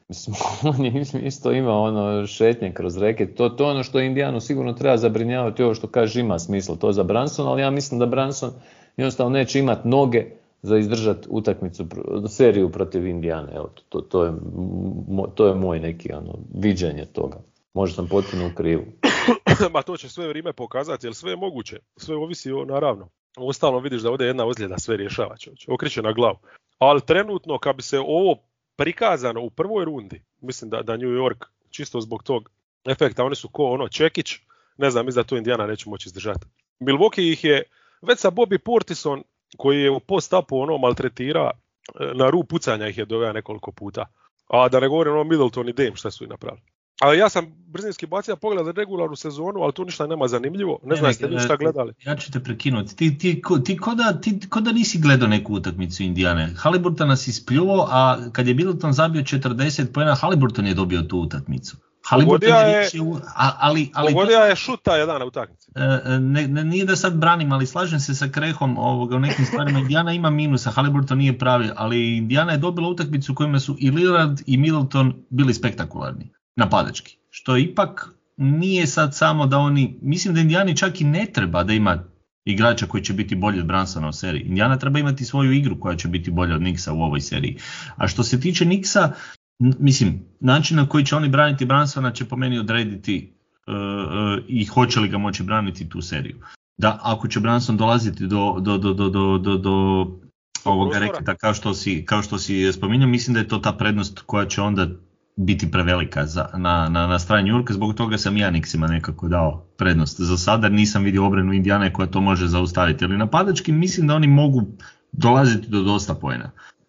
B: Mislim, on je isto ima ono šetnje kroz reke. To, to je ono što Indijanu sigurno treba zabrinjavati, ovo što kaže ima smisla to za Bransona, ali ja mislim da Branson jednostavno neće imati noge za izdržati utakmicu, seriju protiv Indijane. Evo, to, to, je, to je moj neki ono, viđenje toga. Možda sam potpuno u krivu.
A: Ma to će sve vrijeme pokazati, jer sve je moguće. Sve ovisi o, naravno. Uostalom vidiš da ovdje jedna ozljeda sve rješava, čovječe. Okreće na glavu. Ali trenutno kad bi se ovo prikazano u prvoj rundi, mislim da, da New York čisto zbog tog efekta, oni su ko ono Čekić, ne znam, mislim da to Indijana neće moći izdržati. Milwaukee ih je već sa Bobby Portison, koji je u post-upu ono maltretira, na rub pucanja ih je doveo nekoliko puta. A da ne govorim ono Middleton i Dame šta su i napravili. Ali ja sam brzinski bacio pogled regularnu sezonu, ali tu ništa nema zanimljivo. Ne, ne znam jeste li šta gledali.
C: Ja ću te prekinuti. Ti, ti, ti, ko, da, ti ko da nisi gledao neku utakmicu Indijane. Haliburton nas ispljuo, a kad je Middleton zabio četrdeset poena, Haliburton je dobio tu utakmicu.
A: Pogodija je,
C: ali, ali
A: pogodija je šuta jedan na utakmici.
C: Ne, ne, nije da sad branim, ali slažem se sa Krehom ovoga, u nekim stvarima. Indijana ima minusa, Haliburton nije pravi, ali Indijana je dobila utakmicu u kojima su i Lillard i Middleton bili spektakularni, napadački. Što ipak nije sad samo da oni, mislim da Indijani čak i ne treba da ima igrača koji će biti bolji od Bransona u seriji. Indijana treba imati svoju igru koja će biti bolja od Knicksa u ovoj seriji. A što se tiče Knicksa, mislim, način na koji će oni braniti Bransona će po meni odrediti uh, uh, i hoće li ga moći braniti tu seriju. Da, ako će Branson dolaziti do, do, do, do, do, do, do ovoga reketa kao što si, kao što si spominjao, mislim da je to ta prednost koja će onda biti prevelika za, na, na, na strani New Yorka, zbog toga sam ja Knicksima nekako dao prednost. Za sada nisam vidio obranu Indijane koja to može zaustaviti, ali napadački mislim da oni mogu dolaziti do dosta poena.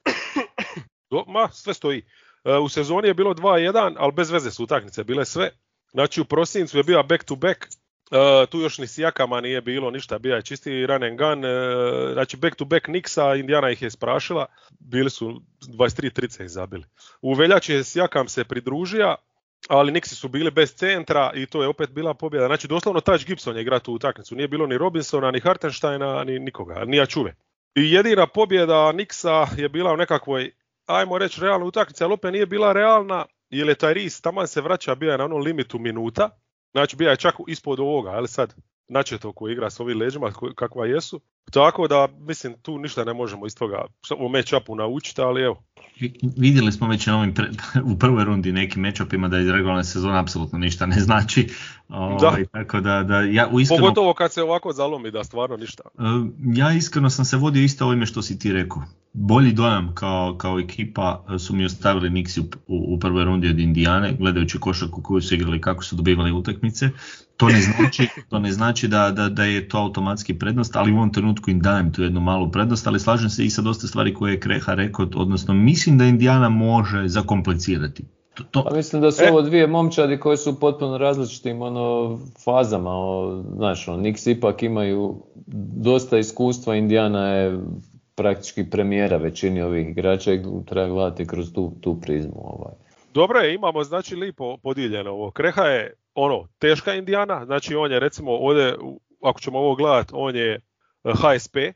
A: Ma, sve stoji. U sezoni je bilo dva jedan, ali bez veze su utakmice bile sve. Znači u prosincu je bio back to back, uh, tu još ni Sijakama nije bilo ništa, bio je čisti run and gun, uh, znači back to back Knicksa, Indijana ih je sprašila, bili su dvadeset tri trideset ih zabili. U veljači je Sijakam se pridružio, ali Knicksi su bili bez centra i to je opet bila pobjeda. Znači doslovno Taj Gibson je igrao tu utakmicu, nije bilo ni Robinsona, ni Hartensteina, ni nikoga, ni Ačuve. I jedina pobjeda Knicksa je bila u nekakvoj, ajmo reći, realna utakmica, ali opet nije bila realna, jer je Tyrese taman se vraća, bio je na onom limitu minuta, znači bio je čak ispod ovoga, ali sad načeto koji igra s ovim leđima kakva jesu, tako da mislim tu ništa ne možemo iz toga u match-upu naučiti, ali evo.
C: Vidjeli smo već na ovim pre, u prvoj rundi nekim match-upima da iz regularne sezone apsolutno ništa ne znači.
A: Da.
C: O, tako da, da ja uiskreno,
A: pogotovo kad se ovako zalomi da stvarno ništa.
C: Ja iskreno sam se vodio isto ovime što si ti rekao. Bolji dojam kao, kao ekipa su mi ostavili Knicksi u, u prvoj rundi od Indijane, gledajući košarku koju su igrali, kako su dobivali utakmice. To ne znači, to ne znači da, da, da je to automatski prednost, ali u ovom trenutku im dajem tu jednu malu prednost, ali slažem se i sa dosta stvari koje je Kreha rekao, odnosno mislim da Indijana može zakomplicirati. To, to.
B: Pa mislim da su e. ovo dvije momčadi koje su u potpuno različitim ono, fazama, o, znaš, ono, Knicks ipak imaju dosta iskustva, Indijana je praktički premijera većini ovih igrača i treba gledati kroz tu, tu prizmu. Ovaj.
A: Dobro je, imamo znači lipo podijeljeno ovo. Kreha je ono, teška Indijana, znači on je recimo ovdje, ako ćemo ovo gledati, on je H S P.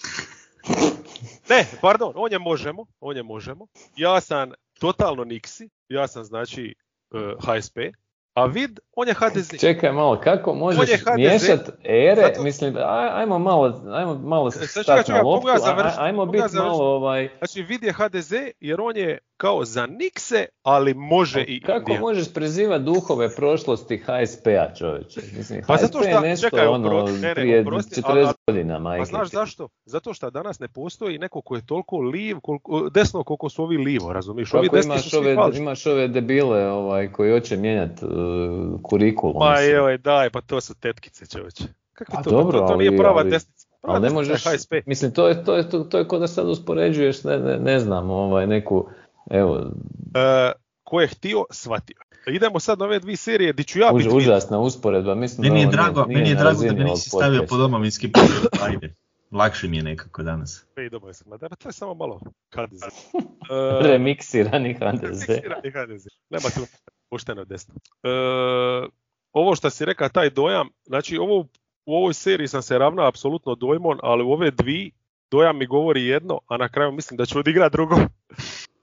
A: Ne, pardon, on je možemo, on je možemo. Ja sam totalno Knicksi, ja sam znači H S P. A vid, on je H D Z.
B: Čekaj malo, kako možeš miješati ere? Zato... Mislim, aj, ajmo malo, ajmo malo stati na loptu, aj, ajmo biti malo ovaj...
A: Znači, vid je H D Z jer on je kao za Knickse, ali može i
B: kako
A: Indijana.
B: Možeš prezivati duhove prošlosti H S P-a, čovječe? Mislim,
A: pa
B: H S P
A: zato što,
B: je nešto
A: čekaj,
B: ono
A: oprosti, ne, ne,
B: prije
A: oprosti,
B: četrdeset godina, majke.
A: Pa znaš zašto? Zato što danas ne postoji neko ko je toliko liv, koliko, desno koliko su ovi livo, razumiješ? Ovi desni
B: imaš
A: su
B: ove,
A: svi
B: imaš ove debile ovaj, koji hoće mijenjati uh, kurikulum.
A: Pa joj, daj, pa to su tetkice, čovječe. Kako
B: pa
A: to?
B: dobro,
A: to, to nije prava
B: ali,
A: desnica. Prava
B: ali ne
A: desnica
B: možeš,
A: je H S P.
B: Mislim, to je, to je, to, to je ko da sad uspoređuješ, ne, ne, ne znam, ovaj, neku, evo...
A: E, ko je htio, shvatio. Idemo sad na ove dvije serije, di ću ja biti...
B: Užasna usporedba, mislim
C: meni
B: da
C: je drago, meni je drago da me nisi stavio po domovinski pogled, ajde. Lakše mi je nekako danas.
A: Ej, dobro sam, da, to je samo malo H D Z.
B: Uh, Remiksirani H D Z.
A: Remiksirani H D Z. Nema tu pošteno desno. Uh, ovo što si rekao, taj dojam, znači ovo, u ovoj seriji sam se ravnao apsolutno dojmom, ali u ove dvije dojam mi govori jedno, a na kraju mislim da ću odigrati drugo.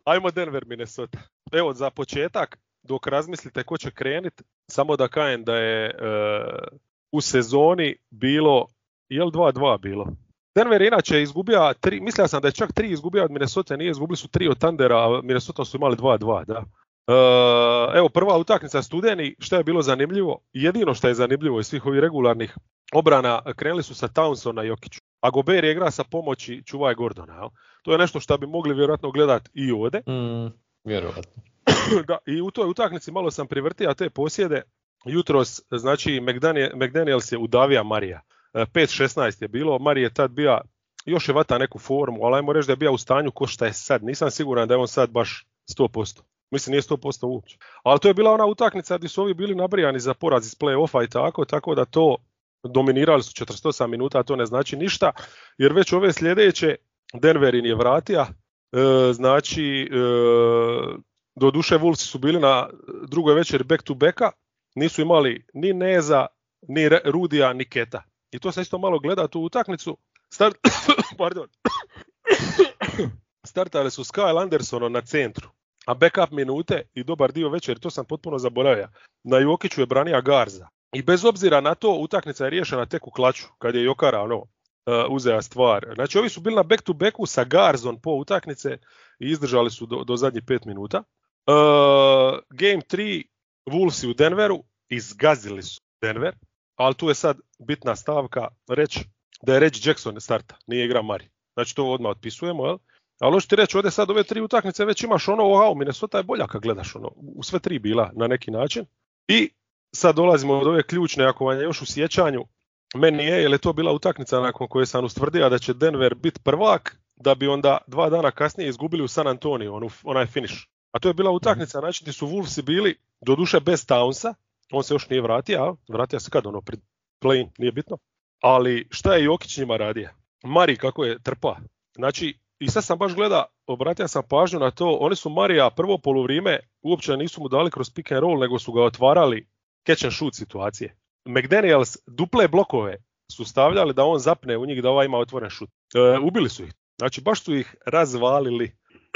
A: Ajmo Denver, Minnesota. Evo, za početak, dok razmislite ko će krenit, samo da kažem da je uh, u sezoni bilo, je li dva dva bilo? Denver inače izgubio tri, mislio sam da je čak tri izgubio od Minnesota, nije, izgubili su tri od Thundera, a Minnesota su imali dva dva, da. Uh, evo, prva utakmica studeni, što je bilo zanimljivo, jedino što je zanimljivo iz svih ovih regularnih obrana, krenuli su sa Townsona na Jokiću, a Gobert je igra sa pomoći čuvaj Gordona. Jel? To je nešto što bi mogli vjerojatno gledati i ovdje.
B: Mm, vjerojatno.
A: Da, i u toj utakmici malo sam privrtio te posjede. Jutros, znači, McDaniel, McDaniels je udavija Marija. pet šesnaest je bilo, Mari je tad bio, još je vata neku formu, ali ajmo reći da je bio u stanju ko šta je sad. Nisam siguran da je on sad baš sto posto. Mislim, nije sto posto uopće. Ali to je bila ona utakmica gdje su ovi bili nabrijani za poraz iz play-offa i tako, tako da to dominirali su četrdeset osam minuta, a to ne znači ništa, jer već ove sljedeće Denverin je vratija, e, znači e, do duše Wolvesi su bili na drugoj večeri back to backa, nisu imali ni Neza, ni Rudija, ni Keta. I to se isto malo gleda tu utakmicu. Start... Pardon. Startali su Kyle Andersonom na centru, a backup minute i dobar dio večeri, to sam potpuno zaboravio, na Jokiću je branija Garza. I bez obzira na to, utakmica je riješena tek u klaču, kad je Jokara ono, uh, uzeo stvar. Znači, ovi su bili na back to backu sa Garzon po utakmice i izdržali su do, do zadnjih pet minuta. Uh, game tri, Wolvesi u Denveru, izgazili su Denver, ali tu je sad bitna stavka reći da je Reggie Jackson starta, nije igra Mari. Znači, to odmah otpisujemo, jel? Ali hoću ti reći, ovdje sad ove tri utakmice već imaš ono, wow, Minnesota je bolja kad gledaš ono, u sve tri bila na neki način. I sad dolazimo od ove ključne, ako vam je još u sjećanju, meni je, jer je to bila utakmica nakon koje sam ustvrdio da će Denver biti prvak, da bi onda dva dana kasnije izgubili u San Antonio, onu, onaj finish. A to je bila utakmica, znači gdje su Wolvesi bili, do duše bez Townsa, on se još nije vratio, vratio se kad ono, pred play-in, nije bitno. Ali šta je Jokić njima radio? Mari kako je trpa. Znači, i sad sam baš gleda, obratio sam pažnju na to, oni su Marija prvo poluvrijeme uopće nisu mu dali kroz pick and roll, nego su ga otvarali catch and shoot situacije. McDaniels duple blokove su stavljali da on zapne u njih da ova ima otvoren šut. E, ubili su ih. Znači baš su ih razvalili.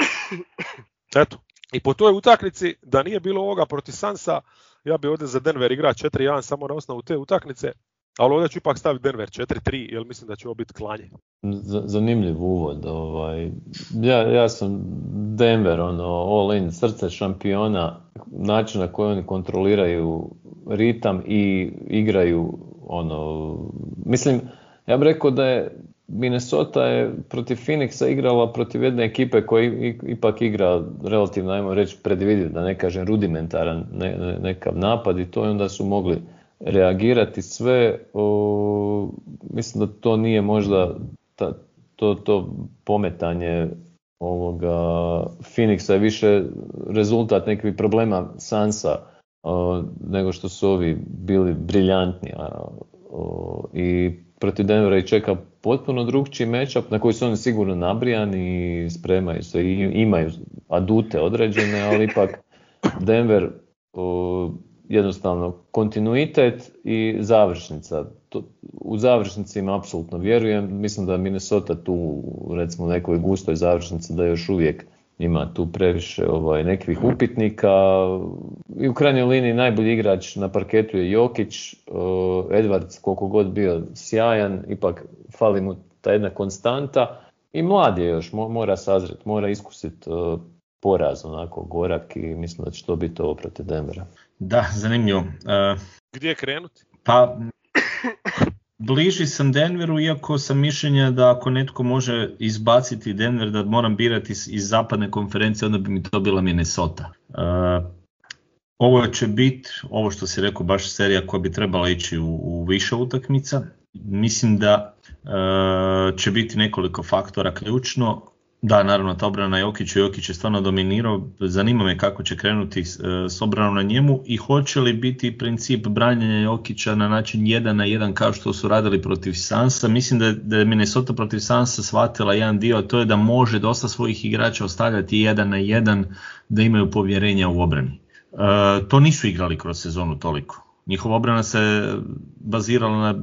A: Eto. I po toj utakmici da nije bilo ovoga protiv Sansa, ja bi ovdje za Denver igrao četiri jedan samo na osnovu te utakmice. Ali ovdje ću ipak staviti Denver četiri tri, jer mislim da će ovo biti klanje.
B: Zanimljiv uvod. Ovaj. Ja, ja sam Denver, ono, all in, srce šampiona, način na koji oni kontroliraju ritam i igraju, ono, mislim, ja bih rekao da je Minnesota je protiv Phoenixa igrala protiv jedne ekipe koja ipak igra relativno, ajmo reći, predvidiv, da ne kažem rudimentaran ne, ne, nekav napad i to, i onda su mogli reagirati sve. O, mislim da to nije možda ta, to, to pometanje ovoga Phoenixa je više rezultat nekih problema Sansa o, nego što su ovi bili briljantni. A, o, i protiv Denvera i čeka potpuno drugčiji matchup na koji su oni sigurno nabrijani i spremaju se i imaju adute određene, ali ipak Denver o, jednostavno kontinuitet i završnica. To, u završnicima apsolutno vjerujem. Mislim da Minnesota tu, recimo, u nekoj gustoj završnici da još uvijek ima tu previše ovaj, nekih upitnika. I u krajnjoj liniji najbolji igrač na parketu je Jokić. Uh, Edwards, koliko god bio sjajan, ipak fali mu ta jedna konstanta. I mlad je još, mora sazreti, mora iskusiti uh, poraz, onako gorak, i mislim da će to biti ovo protiv Denvera.
C: Da, zanimljivo. Uh,
A: Gdje krenuti?
C: Pa, bliži sam Denveru, iako sam mišljenja da ako netko može izbaciti Denver, da moram birati iz, iz zapadne konferencije, onda bi mi to bila Minnesota. Uh, ovo će biti, ovo što si rekao, baš serija koja bi trebala ići u, u više utakmica. Mislim da uh, će biti nekoliko faktora ključno. Da, naravno, ta obrana Jokić, Jokić je stvarno dominirao. Zanima me kako će krenuti s, s obranom na njemu i hoće li biti princip branjenja Jokića na način jedan na jedan kao što su radili protiv Sansa. Mislim da je, da je Minnesota protiv Sansa shvatila jedan dio, a to je da može dosta svojih igrača ostavljati jedan na jedan, da imaju povjerenja u obrani. E, to nisu igrali kroz sezonu toliko. Njihova obrana se bazirala na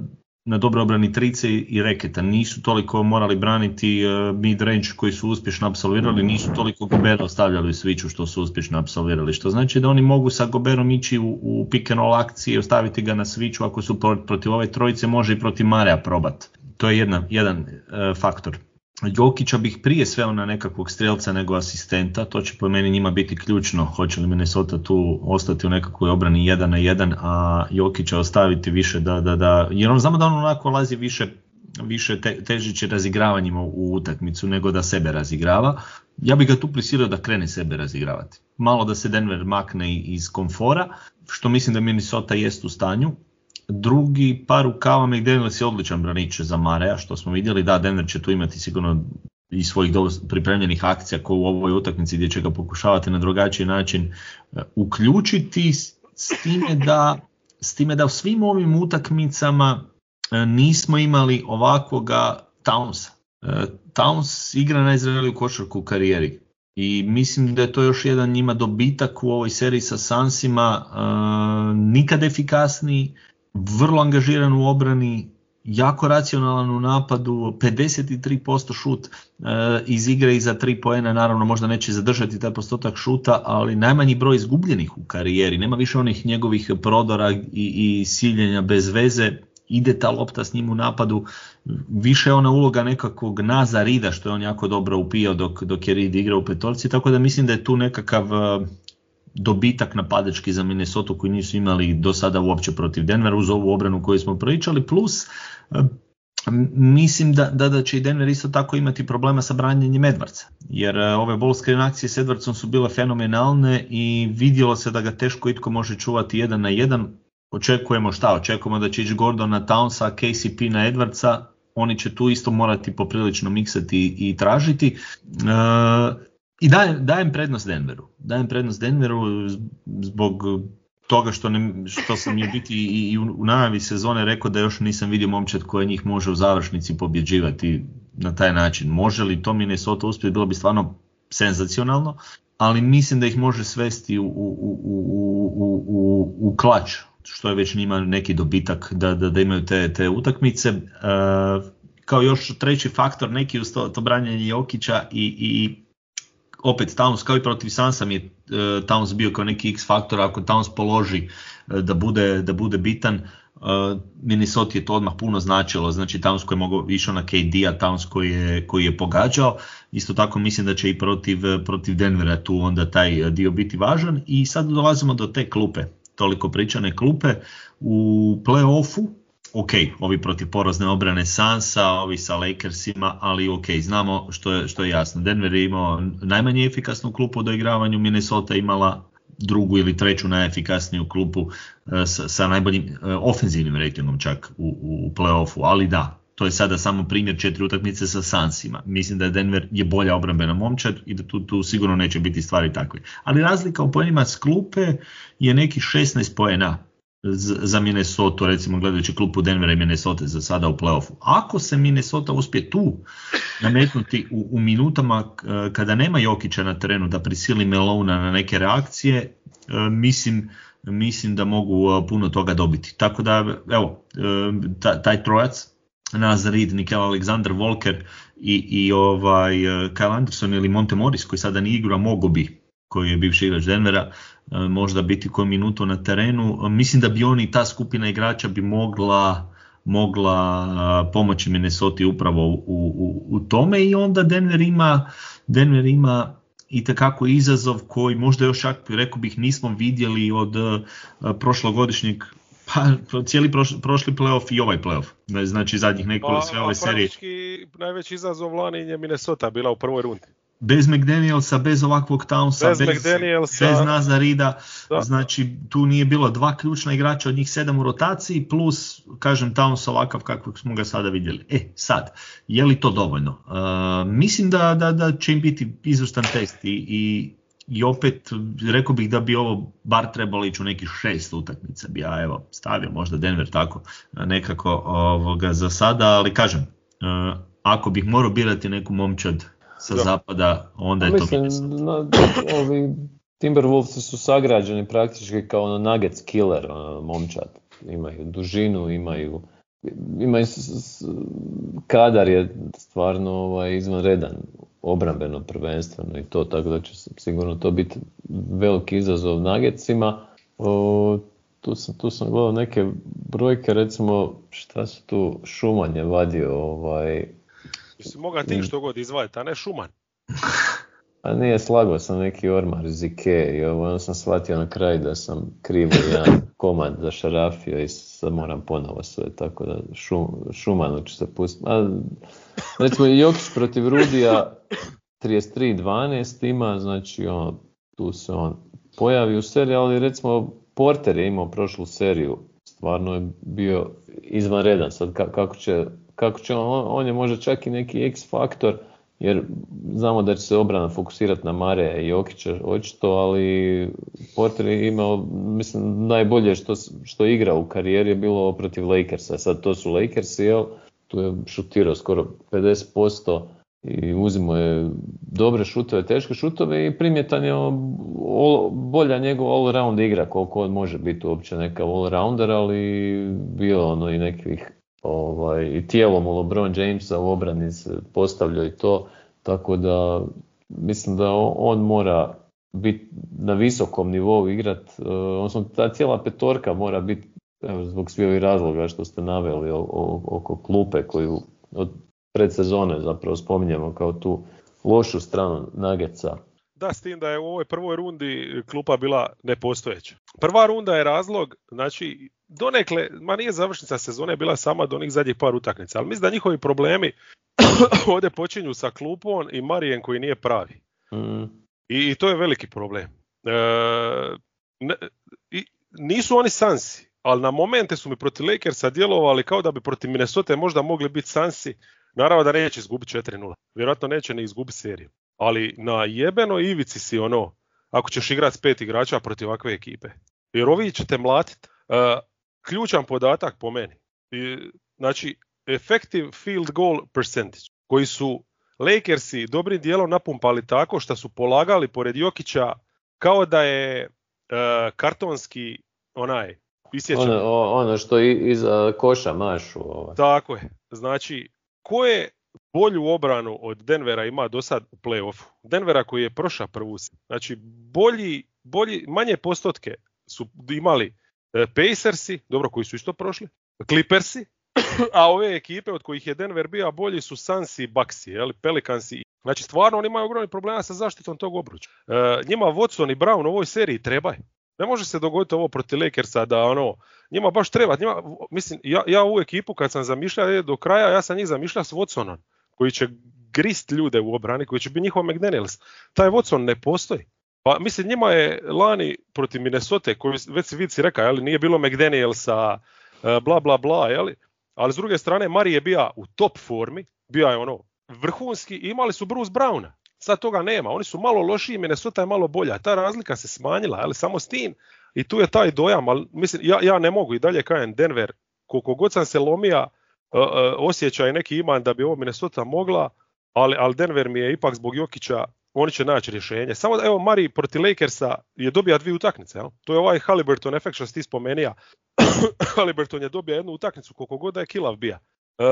C: na dobro obrani trice i reketa, nisu toliko morali braniti uh, mid-range koji su uspješno apsolvirali, nisu toliko Gobera ostavljali u sviču što su uspješno apsolvirali, što znači da oni mogu sa Goberom ići u, u pick and roll akcije i ostaviti ga na sviču, ako su protiv ove trojice može i protiv Marea probati. To je jedna, jedan uh, faktor. Jokića bih prije sveo na nekakvog strelca nego asistenta, to će po meni njima biti ključno, hoće li Minnesota tu ostati u nekakvoj obrani jedan na jedan, a Jokića ostaviti više da, da, da, jer on znamo da on onako lazi više, više te, težiće razigravanjima u utakmicu nego da sebe razigrava. Ja bih ga tu prisilio da krene sebe razigravati. Malo da se Denver makne iz komfora, što mislim da Minnesota jest u stanju. Drugi par rukava McDaniels je odličan branič za Marea, što smo vidjeli, da Denver će tu imati sigurno i svojih pripremljenih akcija kao u ovoj utakmici gdje će ga pokušavati na drugačiji način uključiti, s time da, s time da u svim ovim utakmicama nismo imali ovakvoga Townsa. Towns igra najzreliju košarku u karijeri i mislim da je to još jedan njima dobitak u ovoj seriji sa Sunsima, nikad efikasniji, vrlo angažiran u obrani, jako racionalan u napadu, pedeset tri posto šut e, iz igre iza tri poena, naravno možda neće zadržati taj postotak šuta, ali najmanji broj izgubljenih u karijeri, nema više onih njegovih prodora i, i siljenja bez veze, ide ta lopta s njim u napadu, više je ona uloga nekakvog Naza Rida, što je on jako dobro upijao dok, dok je Reed igrao u petorci, tako da mislim da je tu nekakav dobitak napadački za Minnesota koji nisu imali do sada uopće protiv Denvera uz ovu obranu koju smo pričali, plus mislim da, da, da će i Denver isto tako imati problema sa branjenjem Edwardsa, jer ove ball screen akcije s Edwardsom su bile fenomenalne i vidjelo se da ga teško itko može čuvati jedan na jedan. Očekujemo šta? Očekujemo da će ići Gordon na Townsa, K C P na Edwardsa, oni će tu isto morati poprilično miksati i tražiti. E, I dajem, dajem prednost Denveru. Dajem prednost Denveru zbog toga što, ne, što sam je biti i, i u, u najavi sezone rekao da još nisam vidio momčad koja njih može u završnici pobjeđivati na taj način. Može li to Minnesota uspjeti, bilo bi stvarno senzacionalno, ali mislim da ih može svesti u, u, u, u, u, u klač, što je već njima neki dobitak da, da, da imaju te, te utakmice. E, kao još treći faktor, neki uz to, to branjenje Jokića i, i opet Towns, kao i protiv Sansa mi je uh, Towns bio kao neki X faktor, ako Towns položi uh, da, bude, da bude bitan, uh, Minnesota je to odmah puno značilo, znači Towns koji je mogao išao na K D-a, Towns koji je, koji je pogađao, isto tako mislim da će i protiv, protiv Denvera tu onda taj dio biti važan. I sad dolazimo do te klupe, toliko pričane klupe u play-offu. Ok, ovi protiv porazne obrane Sansa, ovi sa Lakersima, ali ok, znamo što je, što je jasno. Denver je imao najmanje efikasnu klupu u doigravanju, Minnesota imala drugu ili treću najefikasniju klupu uh, sa, sa najboljim uh, ofenzivnim ratingom čak u, u play-offu, ali da, to je sada samo primjer četiri utakmice sa Sunsima. Mislim da je Denver je bolja obrambena momčad i da tu, tu sigurno neće biti stvari takve. Ali razlika u poenima s klupe je neki šesnaest poena za Minnesota, recimo gledajući klupu Denvera i Minnesota za sada u play-offu. Ako se Minnesota uspije tu nametnuti u, u minutama kada nema Jokića na terenu da prisili Melona na neke reakcije, mislim, mislim da mogu puno toga dobiti. Tako da, evo, taj trojac, Naz Reid, Nickeil Alexander Walker i, i ovaj Kyle Anderson ili Monte Morris koji sada ni igra, mogo bi, koji je bivši igrač Denvera, možda biti koju minutu na terenu. Mislim da bi oni, ta skupina igrača bi mogla, mogla pomoći Minnesota upravo u, u, u tome i onda Denver ima, Denver ima itekako izazov koji možda još čak, rekao bih, nismo vidjeli od uh, prošlogodišnjeg, pa cijeli prošli, prošli playoff i ovaj playoff. Znači zadnjih nekoliko sve ove serije.
A: Najveći izazov lani je Minnesota bila u prvoj rundi.
C: Bez McDanielsa, bez ovakvog Townsa, bez, bez, bez Naza Rida, znači tu nije bilo dva ključna igrača, od njih sedam u rotaciji, plus, kažem, Towns ovakav kakvog smo ga sada vidjeli. E, sad, je li to dovoljno? Uh, mislim da, da, da će im biti izvrstan test i, i, i opet rekao bih da bi ovo bar trebalo ići u nekih šest utakmica, bi ja evo stavio možda Denver tako nekako ovoga za sada, ali kažem, uh, ako bih morao birati neku momčad sa da. Zapada, onda je
B: mislim,
C: to
B: na, ovi Timberwolves su sagrađeni praktički kao ono Nuggets killer, ono, momčad. Imaju dužinu, imaju ima kadar je stvarno ovaj, izvanredan, obrambeno prvenstveno i to, tako da će sigurno to biti veliki izazov Nuggetsima. O, tu, sam, tu sam gledao neke brojke, recimo šta su tu, Šuman je vadio ovaj...
A: Mislim, moga ti što god izvaditi, a ne Šuman.
B: A nije, slagao sam neki ormar iz Ikea i ovo, onda sam shvatio na kraju da sam krivo jedan komad zašarafio i sad moram ponovo sve, tako da šum, Šumanu ću se pustiti. A, recimo Jokić protiv Rudija trideset tri dvanaest ima, znači on, tu se on pojavi u seriji, ali recimo Porter je imao prošlu seriju, stvarno je bio izvanredan, sad kako će, kako će on, on je možda čak i neki X faktor, jer znamo da će se obrana fokusirati na Mareja i Jokića očito, ali Porter je imao, mislim, najbolje što, što igra u karijeri je bilo protiv Lakersa. Sad to su Lakersi, jel? Tu je šutirao skoro pedeset posto i uzimo je dobre šutove, teške šutove i primjetan je all, bolja njegov all-round igra, koliko on može biti uopće neka all-rounder, ali bio ono i nekih ovaj, i tijelom u LeBron Jamesa u obrani se postavlja i to, tako da mislim da on, on mora biti na visokom nivou igrat, odnosno ta cijela petorka mora biti, evo, zbog svih ovih razloga što ste naveli o, o, oko klupe koju od predsezone zapravo spominjemo kao tu lošu stranu Nuggetsa.
A: Da, s tim da je u ovoj prvoj rundi klupa bila nepostojeća. Prva runda je razlog, znači donekle, ma nije završnica sezone, bila sama do onih zadnjih par utakmica, ali mislim da njihovi problemi ovdje počinju sa klupom i Marijem koji nije pravi. Mm. I, I to je veliki problem. E, ne, i, nisu oni Sansi, ali na momente su mi protiv Lakersa djelovali kao da bi protiv Minnesota možda mogli biti Sansi. Naravno da neće izgubiti četiri nula. Vjerojatno neće ni izgubiti seriju. Ali na jebenoj ivici si ono, ako ćeš igrati s pet igrača protiv ovakve ekipe. Jer ovi će te mlatiti. Uh, ključan podatak po meni. I, znači, effective field goal percentage, koji su Lakersi dobrim dijelom napumpali tako što su polagali pored Jokića kao da je uh, kartonski onaj isječan.
B: Ono, ono što iza koša mašu. Ovaj.
A: Tako je. Znači, ko je bolju obranu od Denvera ima do sad u play-offu? Denvera koji je prošao prvu. Znači, bolji, bolji, manje postotke su imali Pacersi, dobro koji su isto prošli, Clippersi, a ove ekipe od kojih je Denver bio bolji su Sunsi i Bucksi, jel, Pelicansi. Znači, stvarno oni imaju ogromni problema sa zaštitom tog obruča. E, njima Watson i Brown u ovoj seriji trebaju. Ne može se dogoditi ovo protiv Lakersa da ono, njima baš treba, njima, mislim, ja, ja u ekipu kad sam zamišljao do kraja, ja sam njih zamišljao s Watsonom, koji će grist ljude u obrani, koji će biti njihov McDaniels. Taj Watson ne postoji. Pa mislim, njima je lani protiv Minnesota, koji već si vid si rekao, jeli, nije bilo McDanielsa, bla bla bla, jeli, ali s druge strane Mari je bio u top formi, bio je ono vrhunski, imali su Bruce Browna. Sad toga nema, oni su malo lošiji, Minnesota je malo bolja, ta razlika se smanjila, ali samo s tim i tu je taj dojam, ali mislim, ja, ja ne mogu i dalje kažem Denver, koliko god sam se lomija, uh, uh, osjećaj neki imam da bi ovo Minnesota mogla, ali, ali Denver mi je ipak zbog Jokića, oni će naći rješenje. Samo da, evo, Mari protiv Lakersa je dobija dvije utakmice, jel? To je ovaj Haliburton efekt što si ti spomenija. Haliburton je dobija jednu utakmicu koliko god da je kilav bija. Uh,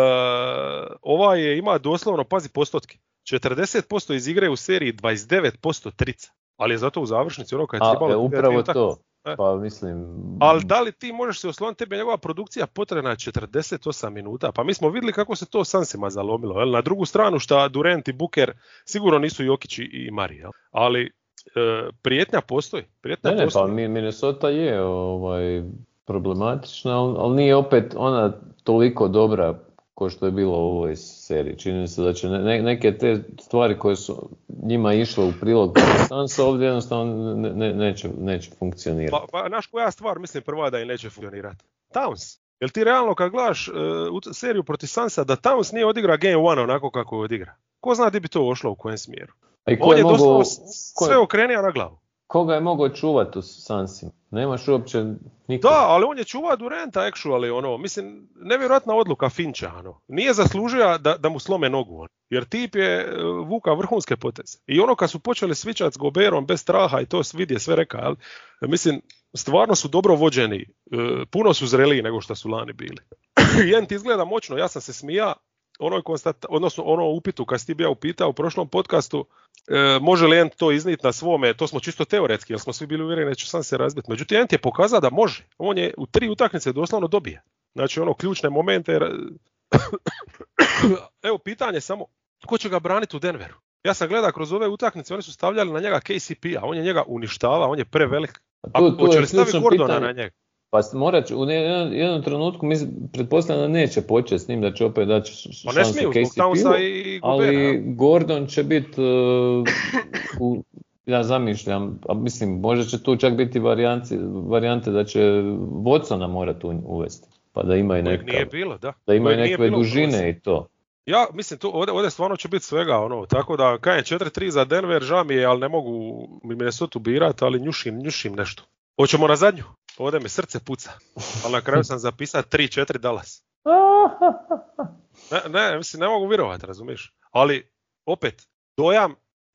A: ovaj je ima doslovno, pazi postotke, četrdeset posto iz igre u seriji, dvadeset devet posto trica, ali je zato u završnici ono kad je trebalo...
B: A, e, upravo to, e. pa mislim...
A: Ali da li ti možeš se osloniti, tebi njegova produkcija potrebna je četrdeset osam minuta, pa mi smo vidjeli kako se to Sansima zalomilo, jel? Na drugu stranu šta Durant i Booker sigurno nisu Jokić i Mari, jel? Ali e, prijetnja postoji. Prijetnja
B: ne, ne,
A: postoji.
B: pa Minnesota je ovaj, problematična, ali nije opet ona toliko dobra ko što je bilo u ovoj seriji. Čini se da će ne, neke te stvari koje su njima išle u prilog Sansa ovdje jednostavno ne, ne, neće, neće funkcionirati.
A: Pa, pa naš koja stvar mislim prva da i neće funkcionirati? Towns. Jel ti realno kad gledaš uh, u seriju protiv Sansa da Towns nije odigra game one onako kako je odigra? Ko zna di bi to ošlo u kojem smjeru?
B: I ko
A: On je,
B: je mogo,
A: doslovno
B: ko
A: sve okrenija na glavu.
B: Koga je mogao čuvati u Sansima? Nemaš uopće nikog.
A: Da, ali on je čuvao Duranta actually, ono, mislim, nevjerojatna odluka Finča, ono. Nije zaslužio da, da mu slome nogu, ono. Jer tip je vuka vrhunske poteze. I ono kad su počeli svičati s Goberom bez straha i to vidje sve reka, ali, mislim, stvarno su dobro vođeni, puno su zreliji nego što su lani bili. Jent izgleda moćno, ja sam se smija, onoj konstat, odnosno ono upitu kad si ti bio upitao u prošlom podcastu, e, može li Jent to izniti na svome, to smo čisto teoretski, jer smo svi bili uvjereni da će sam se razbiti. Međutim, Jent je pokazao da može, on je u tri utakmice doslovno dobije. Znači ono ključne momente, jer... evo pitanje samo, ko će ga braniti u Denveru? Ja sam gledao kroz ove utakmice, oni su stavljali na njega K C P-a, on je njega uništava, on je prevelik.
B: Tu, tu
A: hoće
B: je
A: li stavi Gordona
B: pitanje.
A: na njega?
B: Pa morat, u jednom, jednom trenutku mi pretpostavljam da neće početi s njim, da će opet dati šansu
A: Pa ne smiju,
B: K
A: zbog
B: C P-u,
A: Townsa i Gobera.
B: ali Gordon će biti, uh, u, ja zamišljam, a mislim, možda će tu čak biti varijanti, varijante da će Watsona morati uvesti, pa da ima i neka,
A: nije bilo, da.
B: da ima i
A: Nije
B: nekve
A: bilo
B: dužine i to.
A: Ja mislim, tu, ovdje, ovdje stvarno će biti svega, ono, tako da kažem četiri tri za Denver, žao mi je, ali ne mogu Minnesota birati, ali njušim, njušim nešto. Hoćemo na zadnju? Ovdje mi srce puca, ali na kraju sam zapisao tri četiri Dallas. Ne, ne, mislim, ne mogu vjerovati, razumiješ? Ali, opet, dojam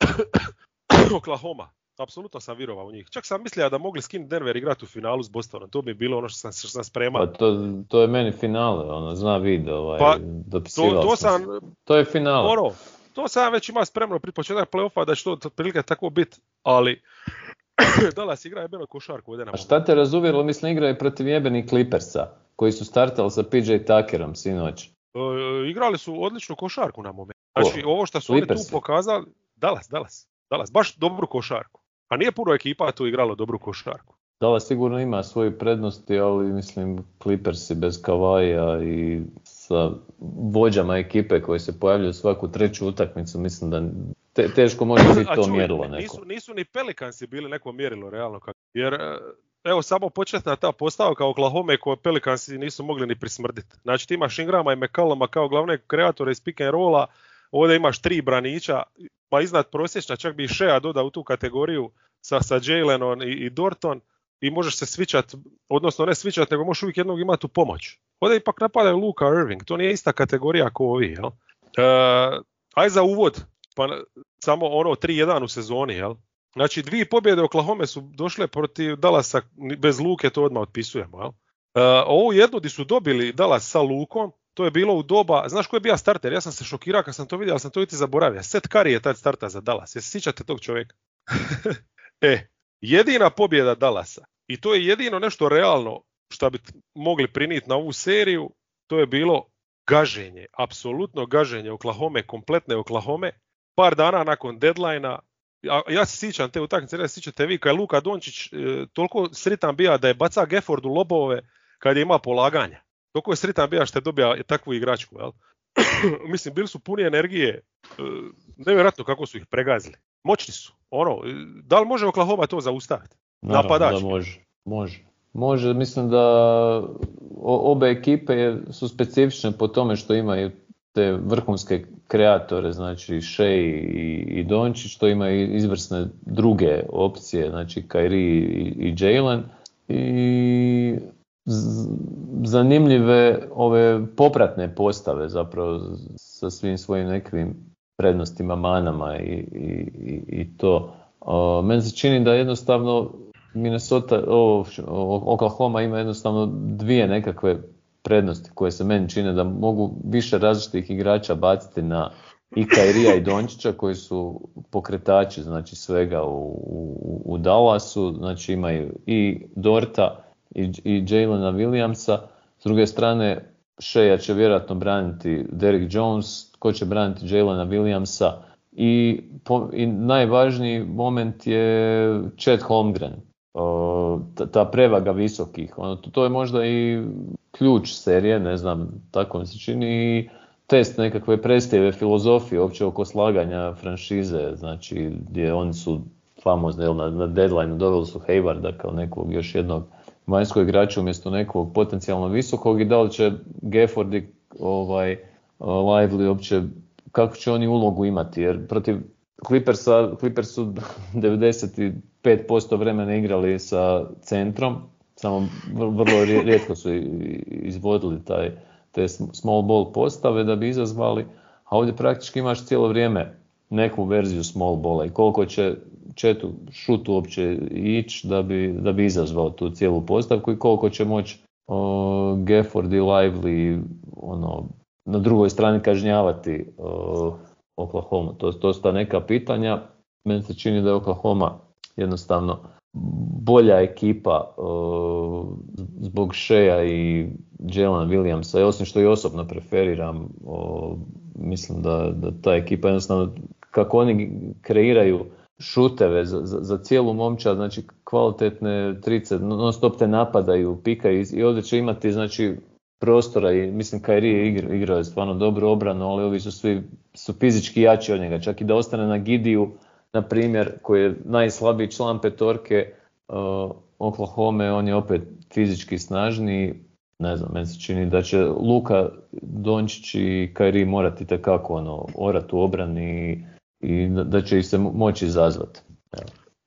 A: Oklahoma, apsolutno sam vjerovao u njih. Čak sam mislio da mogli skin Denver igrati u finalu s Bostonom, to bi je bilo ono što sam, što sam spremao.
B: Pa to, to je meni finale, ono, zna vid, ovaj,
A: pa,
B: dopisivao
A: to, to
B: sam,
A: sam,
B: to je finale.
A: Ono, to sam već ima spremno pri početak play-offa da će to prilike tako biti, ali Dallas igra jebeno košarku ovdje na
B: A šta te razuvjerilo, mislim, igra je protiv jebenih Clippersa, koji su startali sa P J Tuckerom sinoć.
A: E, igrali su odličnu košarku na moment. Znači, ovo što su
B: Clippersi.
A: oni tu pokazali, Dallas, Dallas, Dallas, baš dobru košarku. A nije puno ekipa tu igralo dobru košarku.
B: Dallas sigurno ima svoje prednosti, ali mislim Clippersi bez Kavaja i sa vođama ekipe koji se pojavljaju svaku treću utakmicu, mislim da te, teško može biti to
A: čuj,
B: mjerilo neko.
A: Nisu, nisu ni Pelicansi bili neko mjerilo realno. Kako. Jer evo samo početna ta postavka Oklahoma koje Pelicansi nisu mogli ni prismrditi. Znači ti imaš Ingrama i McCalluma kao glavne kreatore iz pick and rolla, ovdje imaš tri branića, pa iznad prosječna, čak bi i Shea dodao u tu kategoriju sa, sa Jalenom i, i Dorton i možeš se svičat, odnosno ne svičat, nego možeš uvijek jednog imati u pomoć. Ovdje ipak napadaju Luka Irving, to nije ista kategorija kao ovi, jel? E, aj za uvod, pa samo ono tri jedan u sezoni, jel? Znači dvije pobjede Oklahoma su došle protiv Dallasa bez Luke, to odmah otpisujemo, jel? E, ovu jednu di su dobili Dallas sa Lukom, to je bilo u doba, znaš ko je bio starter, ja sam se šokirao kad sam to vidio, ali sam to i zaboravio. Seth Curry je tad starta za Dallas, jesi sjećate tog čovjeka? e, jedina pobjeda Dallasa, i to je jedino nešto realno što bi mogli prinijeti na ovu seriju, to je bilo gaženje, apsolutno gaženje Oklahome, kompletne Oklahome, par dana nakon deadline-a. Ja, ja se sjećam te utakmice, ja se sjećate vi, kad je Luka Dončić e, toliko sritan bio da je baca Geffordu lobove kad je imao polaganja. Toliko je sritan bio što je dobio takvu igračku, jel? Mislim, bili su puni energije, e, nevjerojatno kako su ih pregazili. Moćni su. Ono, da li može Oklahoma to zaustaviti?
B: Napadač. Da može, može. Može, mislim da obe ekipe su specifične po tome što imaju te vrhunske kreatore, znači Shea i, i Dončić, što imaju izvrsne druge opcije, znači Kyrie i, i Jalen. I z, zanimljive ove popratne postave zapravo sa svim svojim nekim prednostima, manama i, i, i to. Uh, meni se čini da jednostavno Minnesota, oh, Oklahoma ima jednostavno dvije nekakve prednosti koje se meni čine da mogu više različitih igrača baciti na i Kyrie i Dončića koji su pokretači, znači svega u, u, u Dallasu, znači imaju i Dorta i, i Jalena Williamsa. S druge strane, Shea će vjerojatno braniti Derrick Jones, ko će braniti Jalena Williamsa i, po, i najvažniji moment je Chet Holmgren. O, ta, ta prevaga visokih, ono, to, to je možda i ključ serije, ne znam, tako mi se čini, i test nekakve predstave filozofije uopće oko slaganja franšize, znači gdje oni su famozni, na, na deadline doveli su Haywarda kao nekog još jednog vanjskog igrača umjesto nekog potencijalno visokog i da li će Gafford i ovaj, Lively uopće, kako će oni ulogu imati, jer protiv Clippersa, Clippers su devedeset pet posto vremena igrali sa centrom, samo vrlo rijetko su izvodili taj, te small ball postave da bi izazvali, a ovdje praktički imaš cijelo vrijeme neku verziju small balla i koliko će Chetu šut uopće ići da bi, da bi izazvao tu cijelu postavku i koliko će moći o, Gafford i Lively ono, na drugoj strani kažnjavati o, Oklahoma. To, to su ta neka pitanja. Meni se čini da je Oklahoma jednostavno bolja ekipa o, zbog Shea i Jelena Williamsa. I osim što i osobno preferiram, o, mislim da, da ta ekipa jednostavno, kako oni kreiraju šuteve za, za, za cijelu momčad, znači kvalitetne trice, non stop te napadaju, pikaju i, i ovdje će imati znači prostora i mislim Kyrie igra, igrao je stvarno dobro obranu, ali ovi su svi su fizički jači od njega, čak i da ostane na Gidiju, na primjer, koji je najslabiji član petorke uh, Oklahoma, on je opet fizički snažniji. Ne znam, meni se čini da će Luka Dončić i Kyrie morati takako ono, orat u obrani i da, da će ih se moći izazvati. Evo.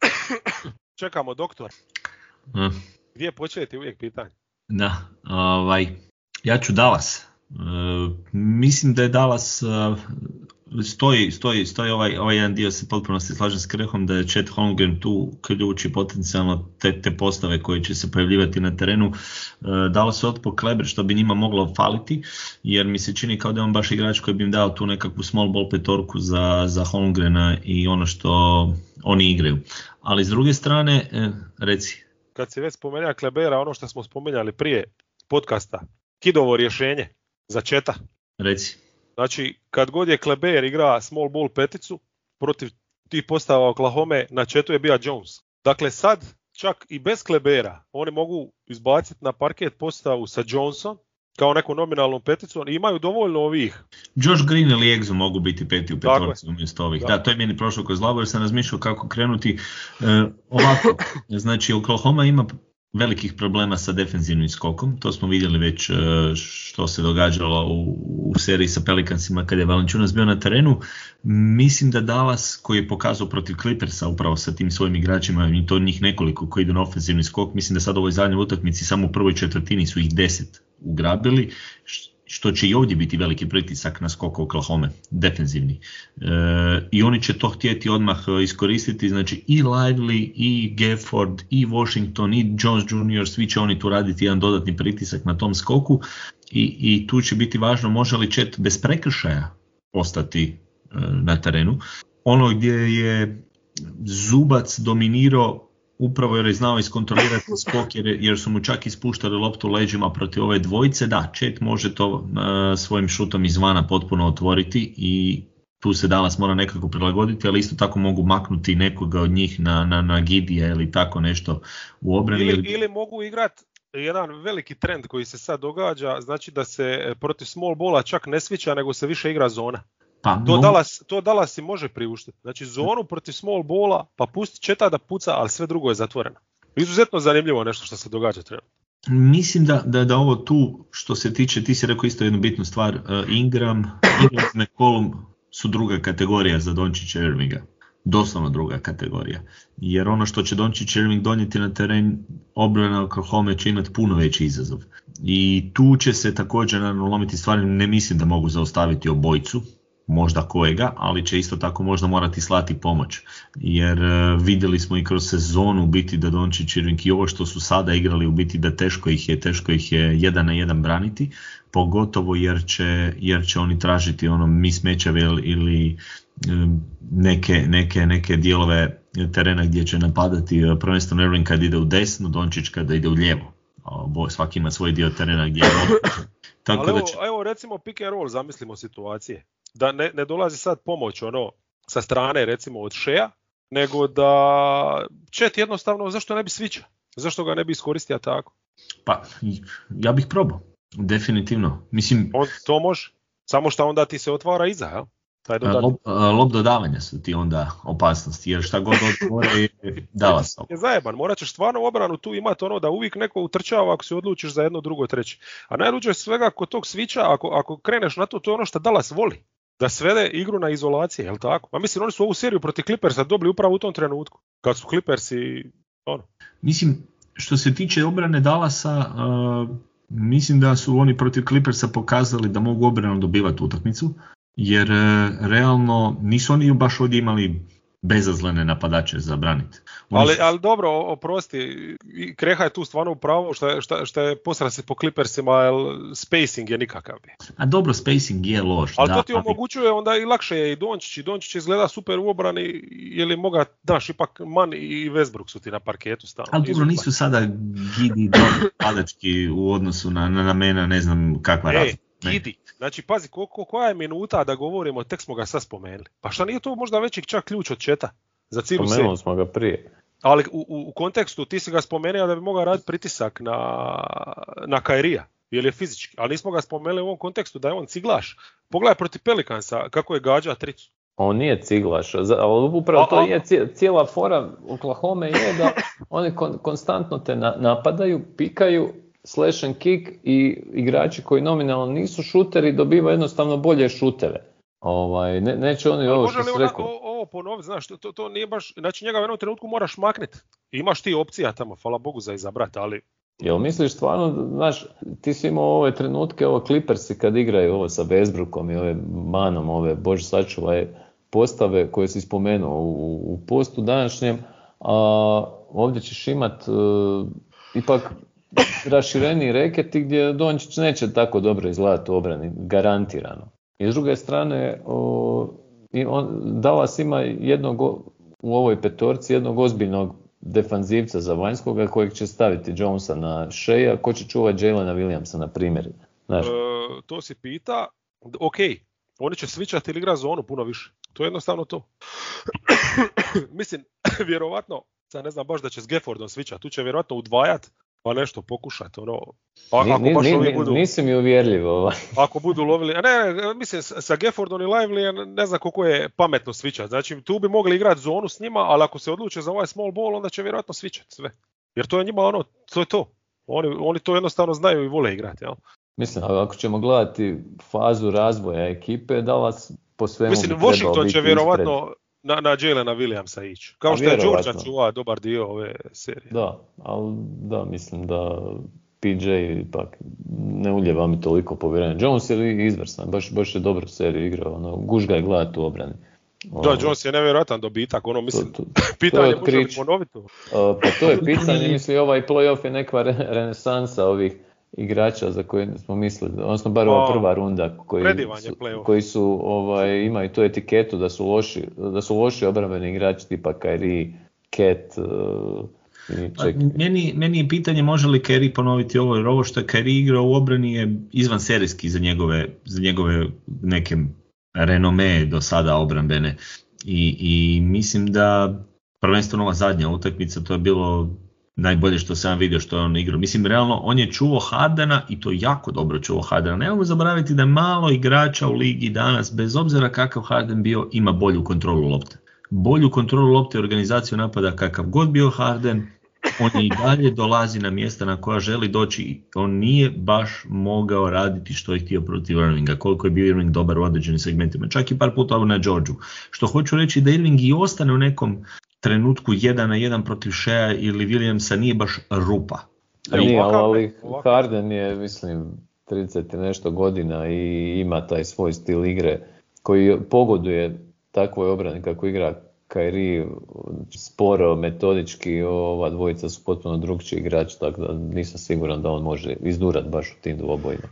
A: Čekamo doktor.
C: Hmm.
A: Gdje početi uvijek pitanje?
C: Da, ovaj, ja ću Dallas. E, mislim da je Dallas uh, stoji, stoji, stoji ovaj, ovaj jedan dio, se potpuno se slažem s Krehom, da je Chet Holmgren tu ključi potencijalno te, te postave koje će se pojavljivati na terenu. E, Dallas je otpo Kleber, što bi njima moglo faliti, jer mi se čini kao da je on baš igrač koji bi im dao tu nekakvu small ball petorku za, za Holmgrena i ono što oni igraju. Ali s druge strane, e, reci.
A: Kad si već spomenuo Klebera, ono što smo spomenjali prije podcasta, Kidovo rješenje za Četa.
C: Reci.
A: Znači, kad god je Kleber igra small ball peticu protiv tih postava Oklahoma, na Četu je bio Jones. Dakle, sad čak i bez Klebera oni mogu izbaciti na parket postavu sa Jonesom kao neku nominalnu peticu i imaju dovoljno ovih.
C: Josh Green ili Egzo mogu biti peti u petorci umjesto ovih. Da.
A: Da,
C: da, to je meni prošlo kroz glavu jer sam razmišljao kako krenuti. E, ovako, znači Oklahoma ima velikih problema sa defenzivnim skokom, to smo vidjeli već što se događalo u, u seriji sa Pelicansima kad je Valanciunas bio na terenu. Mislim da Dallas, koji je pokazao protiv Clippersa upravo sa tim svojim igračima, i to njih nekoliko koji idu na ofenzivni skok, mislim da sad u ovoj zadnjoj utakmici samo u prvoj četvrtini su ih deset ugrabili, što će i ovdje biti veliki pritisak na skok Oklahoma, defenzivni. E, I oni će to htjeti odmah iskoristiti, znači i Lively, i Gafford, i Washington, i Jones junior, svi će oni tu raditi jedan dodatni pritisak na tom skoku i, i tu će biti važno može li Chet bez prekršaja ostati e, na terenu. Ono gdje je Zubac dominirao upravo jer je znao iskontrolirati skok jer, jer su mu čak ispuštali loptu leđima protiv ove dvojice. Da, Chet može to uh, svojim šutom izvana potpuno otvoriti i tu se Dallas mora nekako prilagoditi, ali isto tako mogu maknuti nekoga od njih na, na, na Gidija ili tako nešto u obrani.
A: Ili, ili mogu igrati jedan veliki trend koji se sad događa, znači da se protiv small balla čak ne svića nego se više igra zona.
C: Pa,
A: To,
C: no.
A: Dallas, to Dallas si može priuštiti. Znači zonu protiv small balla, pa pusti Četa da puca, ali sve drugo je zatvoreno. Izuzetno zanimljivo nešto što se događa trenutno.
C: Mislim da, da, da ovo tu što se tiče, ti si rekao isto jednu bitnu stvar, uh, Ingram, Ingram i McCollum su druga kategorija za Dončića i Irvinga. Doslovno druga kategorija. Jer ono što će Dončić i Irving donijeti na teren, obrana Oklahoma će imati puno veći izazov. I tu će se također naravno lomiti stvari, ne mislim da mogu zaustaviti obojicu, možda kojega, ali će isto tako možda morati slati pomoć. Jer uh, vidjeli smo i kroz sezonu u biti da Dončić i Irving i ovo što su sada igrali u biti da teško ih je, teško ih je jedan na jedan braniti, pogotovo jer će, jer će oni tražiti ono mismečeve ili um, neke, neke, neke dijelove terena gdje će napadati, uh, prvenstveno Irving kad ide u desno, Dončić kada ide u lijevo. Uh, svaki ima svoj dio terena gdje je tako.
A: Ali
C: da
A: evo,
C: će...
A: evo recimo pick and roll, zamislimo situacije. Da ne, ne dolazi sad pomoć ono sa strane recimo od Shea, nego da Chet jednostavno zašto ne bi svića? Zašto ga ne bi iskoristio tako?
C: Pa ja bih probao, definitivno. Mislim,
A: On to može, samo što onda ti se otvara iza, jel? Taj dodatni.
C: lob, lob dodavanja su ti onda opasnosti, jer šta god odmore dava se.
A: Je zajeban, morat ćeš stvarno u obranu tu imati ono da uvijek neko utrčava ako se odlučiš za jedno, drugo, treće. A najluđe svega kod tog svića, ako, ako kreneš na to, to je ono što Dallas voli. Da svede igru na izolacije, jel tako? A mislim, oni su ovu seriju protiv Clippersa dobili upravo u tom trenutku. Kad su Clippersi, ono.
C: Mislim, što se tiče obrane Dallasa, uh, mislim da su oni protiv Clippersa pokazali da mogu obranu dobivati utakmicu, jer uh, realno nisu oni baš ovdje imali bezazlene napadače za braniti.
A: Ali, su... ali dobro, oprosti, Kreha je tu stvarno u pravu što je, šta, šta je posra se po Clippersima, jer spacing je nikakav.
C: A dobro, spacing je loš.
A: Ali
C: da,
A: to ti
C: ali...
A: omogućuje onda i lakše je i Dončić, i Dončić izgleda super u obrani, jer je moga, daš, ipak Man i Westbrook su ti na parketu stalno.
C: Ali dobro, nisu sada Gidi napadački u odnosu na, na, na mene, ne znam kakva razlika.
A: Gidi. Znači, pazi, koliko, koja je minuta da govorimo, tek smo ga sad spomenuli. Pa šta nije to možda veći čak ključ od Četa za cijelu seriju?
B: Spomenuli smo ga prije.
A: Ali u, u, u kontekstu ti si ga spomenuo da bi mogao raditi pritisak na, na Kairija, jer je fizički. Ali nismo ga spomenuli u ovom kontekstu da je on ciglaš. Pogledaj protiv Pelikansa kako je gađa tricu.
B: On nije ciglaš, ali upravo
A: a,
B: to
A: a,
B: je cijela fora Oklahoma je da oni kon, konstantno te na, napadaju, pikaju, slash and kick i igrači koji nominalno nisu šuteri dobivaju jednostavno bolje šutere. Ovaj, ne, neće oni ovo što si rekao.
A: Ovo, ovo ponoviti, znaš, to, to nije baš, znači njega u jednom trenutku moraš makniti. Imaš ti opcija tamo, hvala Bogu za izabrati, ali...
B: Jel misliš stvarno, znaš, ti si imao ove trenutke, ovo Clippersi kad igraju ovo sa Westbrookom i ove Manom, ove Bože sačuvaj postave koje si spomenuo u, u postu današnjem, a ovdje ćeš imat uh, ipak rašireniji reketi gdje Dončić neće tako dobro izgledati u obrani, garantirano. I s druge strane, o, on, Dallas ima jednog u ovoj petorci jednog ozbiljnog defanzivca za vanjskoga kojeg će staviti Jonesa na Shea, ko će čuvati Jalena Williamsa na primjer. Znaš.
A: E, to si pita, ok, oni će svičati ili igra zonu puno više. To je jednostavno to. Mislim, vjerovatno, sad ne znam baš da će s Gaffordom svičati, tu će vjerovatno udvajati, pa nešto pokušati, ono, a,
B: ni,
A: ako baš
B: ni,
A: ovi
B: ni,
A: budu...
B: Nisi mi uvjerljiv ovaj.
A: Ako budu lovili, a ne, ne, mislim, sa Gaffordom i Lively ne znam koliko je pametno svičati, znači tu bi mogli igrati zonu s njima, ali ako se odluče za ovaj small ball, onda će vjerojatno svičati sve, jer to je njima ono, to je to, oni, oni to jednostavno znaju i vole igrati, jel?
B: Mislim, ako ćemo gledati fazu razvoja ekipe, Dallas po svemu
A: mislim,
B: bi trebao biti
A: Washington će vjerovatno
B: ispred.
A: na, na Jalena Williamsa ići. Kao a što je Georgia čuva dobar dio ove serije.
B: Da, ali da, mislim da P J ipak ne uljeva mi toliko povjerenja. Jones je izvrstan, baš, baš je dobru seriju igrao, ono, guž ga je gledati u obrani.
A: Da, ono, Jones je nevjerojatan dobitak, ono mislim,
B: to, to,
A: pitanje
B: to
A: može li ponoviti?
B: Uh, pa to je pitanje, mislim, ovaj play-off je neka re- renesansa ovih igrača za koje smo mislili, odnosno bar ova prva runda koji su, koji su ovaj, imaju tu etiketu da su loši, da su loši obrambeni igrači tipa Kyrie, Cat uh, i ček.
C: Meni, meni je pitanje može li Kyrie ponoviti ovo, jer ovo što je Kyrie igrao u obrani je izvan serijski za njegove, za njegove neke renome do sada obrambene i, i mislim da prvenstveno ova zadnja utakmica to je bilo najbolje što sam vidio što je on igrao. Mislim, realno, on je čuvao Hardena i to jako dobro čuvao Hardena. Nemojmo zaboraviti da malo igrača u ligi danas, bez obzira kakav Harden bio, ima bolju kontrolu lopte. Bolju kontrolu lopte i organizaciju napada kakav god bio Harden, on i dalje dolazi na mjesta na koja želi doći. On nije baš mogao raditi što je htio protiv Irvinga, koliko je bio Irving dobar u određenim segmentima. Čak i par puta na Georgeu. Što hoću reći da Irving i ostane u nekom trenutku jedan na jedan protiv Shea ili Williamsa nije baš rupa.
B: Nije, ali Harden je, mislim, trideset i nešto godina i ima taj svoj stil igre koji pogoduje takvoj obrani kako igra Kyrie, sporo, metodički, ova dvojica su potpuno drugčiji igrači, tako da nisam siguran da on može izdurat baš u tim dvobojima.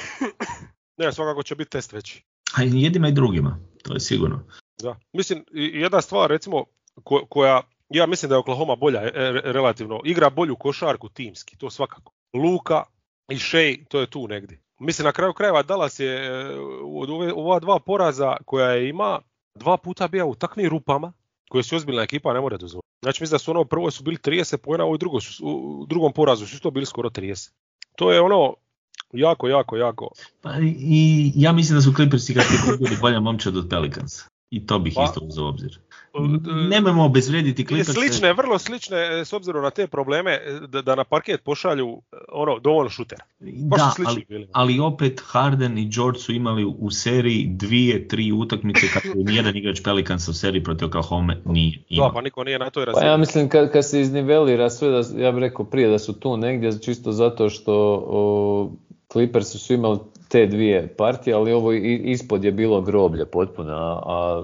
A: Ne, svakako će biti test veći.
C: A i jedima i drugima, to je sigurno.
A: Da, mislim, jedna stvar, recimo, Ko, koja, ja mislim da je Oklahoma bolja, e, relativno, igra bolju košarku timski, to svakako. Luka i Shea, to je tu negdje. Mislim, na kraju krajeva Dallas je od ove, ova dva poraza koja je ima, dva puta bio u takvim rupama, koje su ozbiljna ekipa, ne može dozvoliti. Znači, mislim da su ono prvo su bili trideset poena, a u, drugo su, u drugom porazu su to bili skoro trideset. To je ono jako, jako, jako.
C: Pa i ja mislim da su Clippersi kad su bili bolja momčad od Pelicansa. I to bih pa, isto uzeo obzir. Nemojmo obezvrijediti Clipperse.
A: Slične, vrlo slične s obzirom na te probleme da, da na parket pošalju ono dovoljno šutera.
C: Da, ali, ali opet Harden i George su imali u seriji dvije, tri utakmice kako nijedan igrač Pelicansa u seriji protiv Oklahoma nije imao.
A: Da, pa niko nije na toj razini.
B: Pa ja mislim kad, kad se iznivelira sve, da, ja bih rekao prije da su tu negdje čisto zato što o, Clippersi su imali te dvije partije, ali ovo ispod je bilo groblje potpuno, a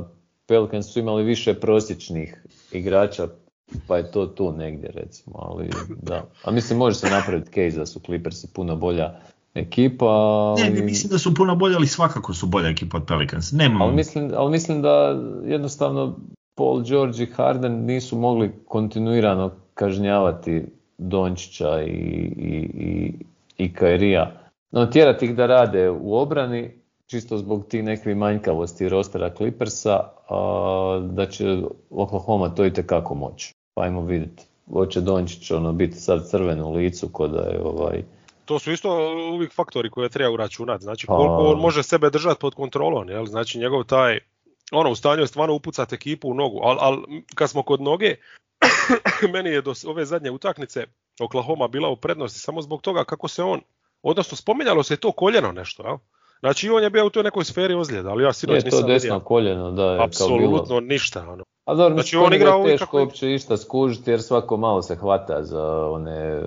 B: Pelicans su imali više prosječnih igrača, pa je to tu negdje recimo, ali da. A mislim može se napraviti case da su Clippersi puno bolja ekipa. Ali...
C: Ne, ne mislim da su puno bolje, ali svakako su bolja ekipa od Pelicans. Nemam...
B: Ali, mislim, ali mislim da jednostavno Paul George i Harden nisu mogli kontinuirano kažnjavati Dončića i, i, i, i Kyrieja. No, tjerati ih da rade u obrani, čisto zbog tih nekih manjkavosti rostera Clippersa, a, da će Oklahoma to itekako moći. Pa ajmo vidjeti. Hoće Dončić ono, biti sad crven u licu ko da je ovaj...
A: To su isto uvijek faktori koje treba uračunati. Znači koliko on može sebe držati pod kontrolom. Jel? Znači njegov taj... Ono, u stanju je stvarno upucati ekipu u nogu. Ali al, kad smo kod noge, meni je do ove zadnje utakmice Oklahoma bila u prednosti samo zbog toga kako se on... Odnosno, spominjalo se to koljeno nešto, jel? Znači, on je bio u toj nekoj sferi ozljeda, ali ja sinoć nisam vidio.
B: Je to desno koljeno, da. Je
A: apsolutno ništa, ono.
B: A dobro, znači, on igra je teško kako... uopće išta skužiti, jer svako malo se hvata za one...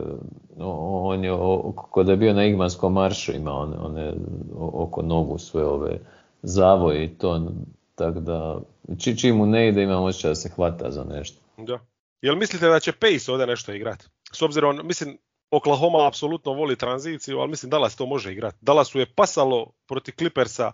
B: On je, kod je bio na Igmanskom maršu, ima one, one oko nogu sve ove zavoje i to, tako da... Či, čim mu ne ide, ima osjećaj da se hvata za nešto.
A: Da. Jel mislite da će Pace ovdje nešto igrati? S obzirom, mislim... Oklahoma apsolutno voli tranziciju, ali mislim Dallas to može igrati. Dallasu je pasalo protiv Clippersa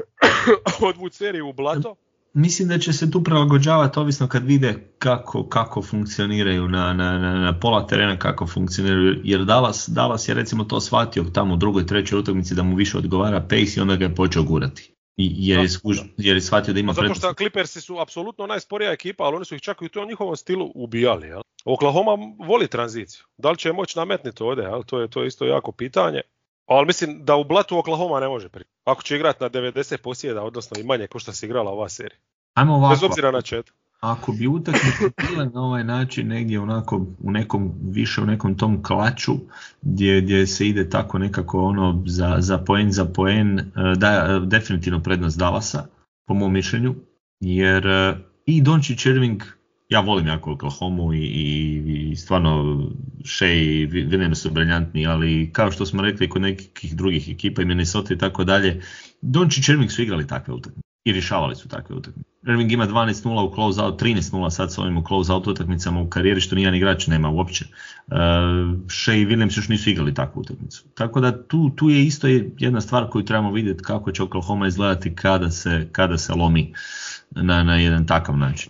A: odvući seriju u blato.
C: Mislim da će se tu prilagođavati ovisno kad vide kako, kako funkcioniraju na, na, na, na pola terena, kako funkcioniraju. Jer Dallas, Dallas je recimo to shvatio tamo u drugoj, trećoj utakmici da mu više odgovara pace i onda ga je počeo gurati. I, jer, je skuž, jer je shvatio da ima prednost.
A: Zato što Clippersi su apsolutno najsporija ekipa, ali oni su ih čak i u tom njihovom stilu ubijali. Jel? Oklahoma voli tranziciju. Da li će moći nametniti ovdje? Jel? To je to je isto jako pitanje. Ali mislim da u blatu Oklahoma ne može priti. Ako će igrati na devedeset posjeda, odnosno i manje ko što se igrala ova serija.
C: Ajmo ovako.
A: Bez obzira na čet.
C: Ako bi utakmice bile na ovaj način negdje onako u nekom više u nekom tom klaču gdje, gdje se ide tako nekako ono za, za poen za poen, da definitivno prednost Dallasa po mom mišljenju, jer i Dončić Irving, ja volim jako Oklahomu i, i, i stvarno Shea i Williams su briljantni, ali kao što smo rekli kod nekih drugih ekipa i Minnesota i tako dalje, Dončić Irving su igrali takve utakmice i rješavali su takve utakmice. Irving ima dvanaest nula u close-out, trinaest nula sad s ovim u close-out utakmicama u karijeri, što nijedan igrač nema uopće. Uh, Shea i Williams još nisu igrali takvu utakmicu. Tako da tu, tu je isto jedna stvar koju trebamo vidjeti kako će Oklahoma izgledati kada se, kada se lomi na, na jedan takav način.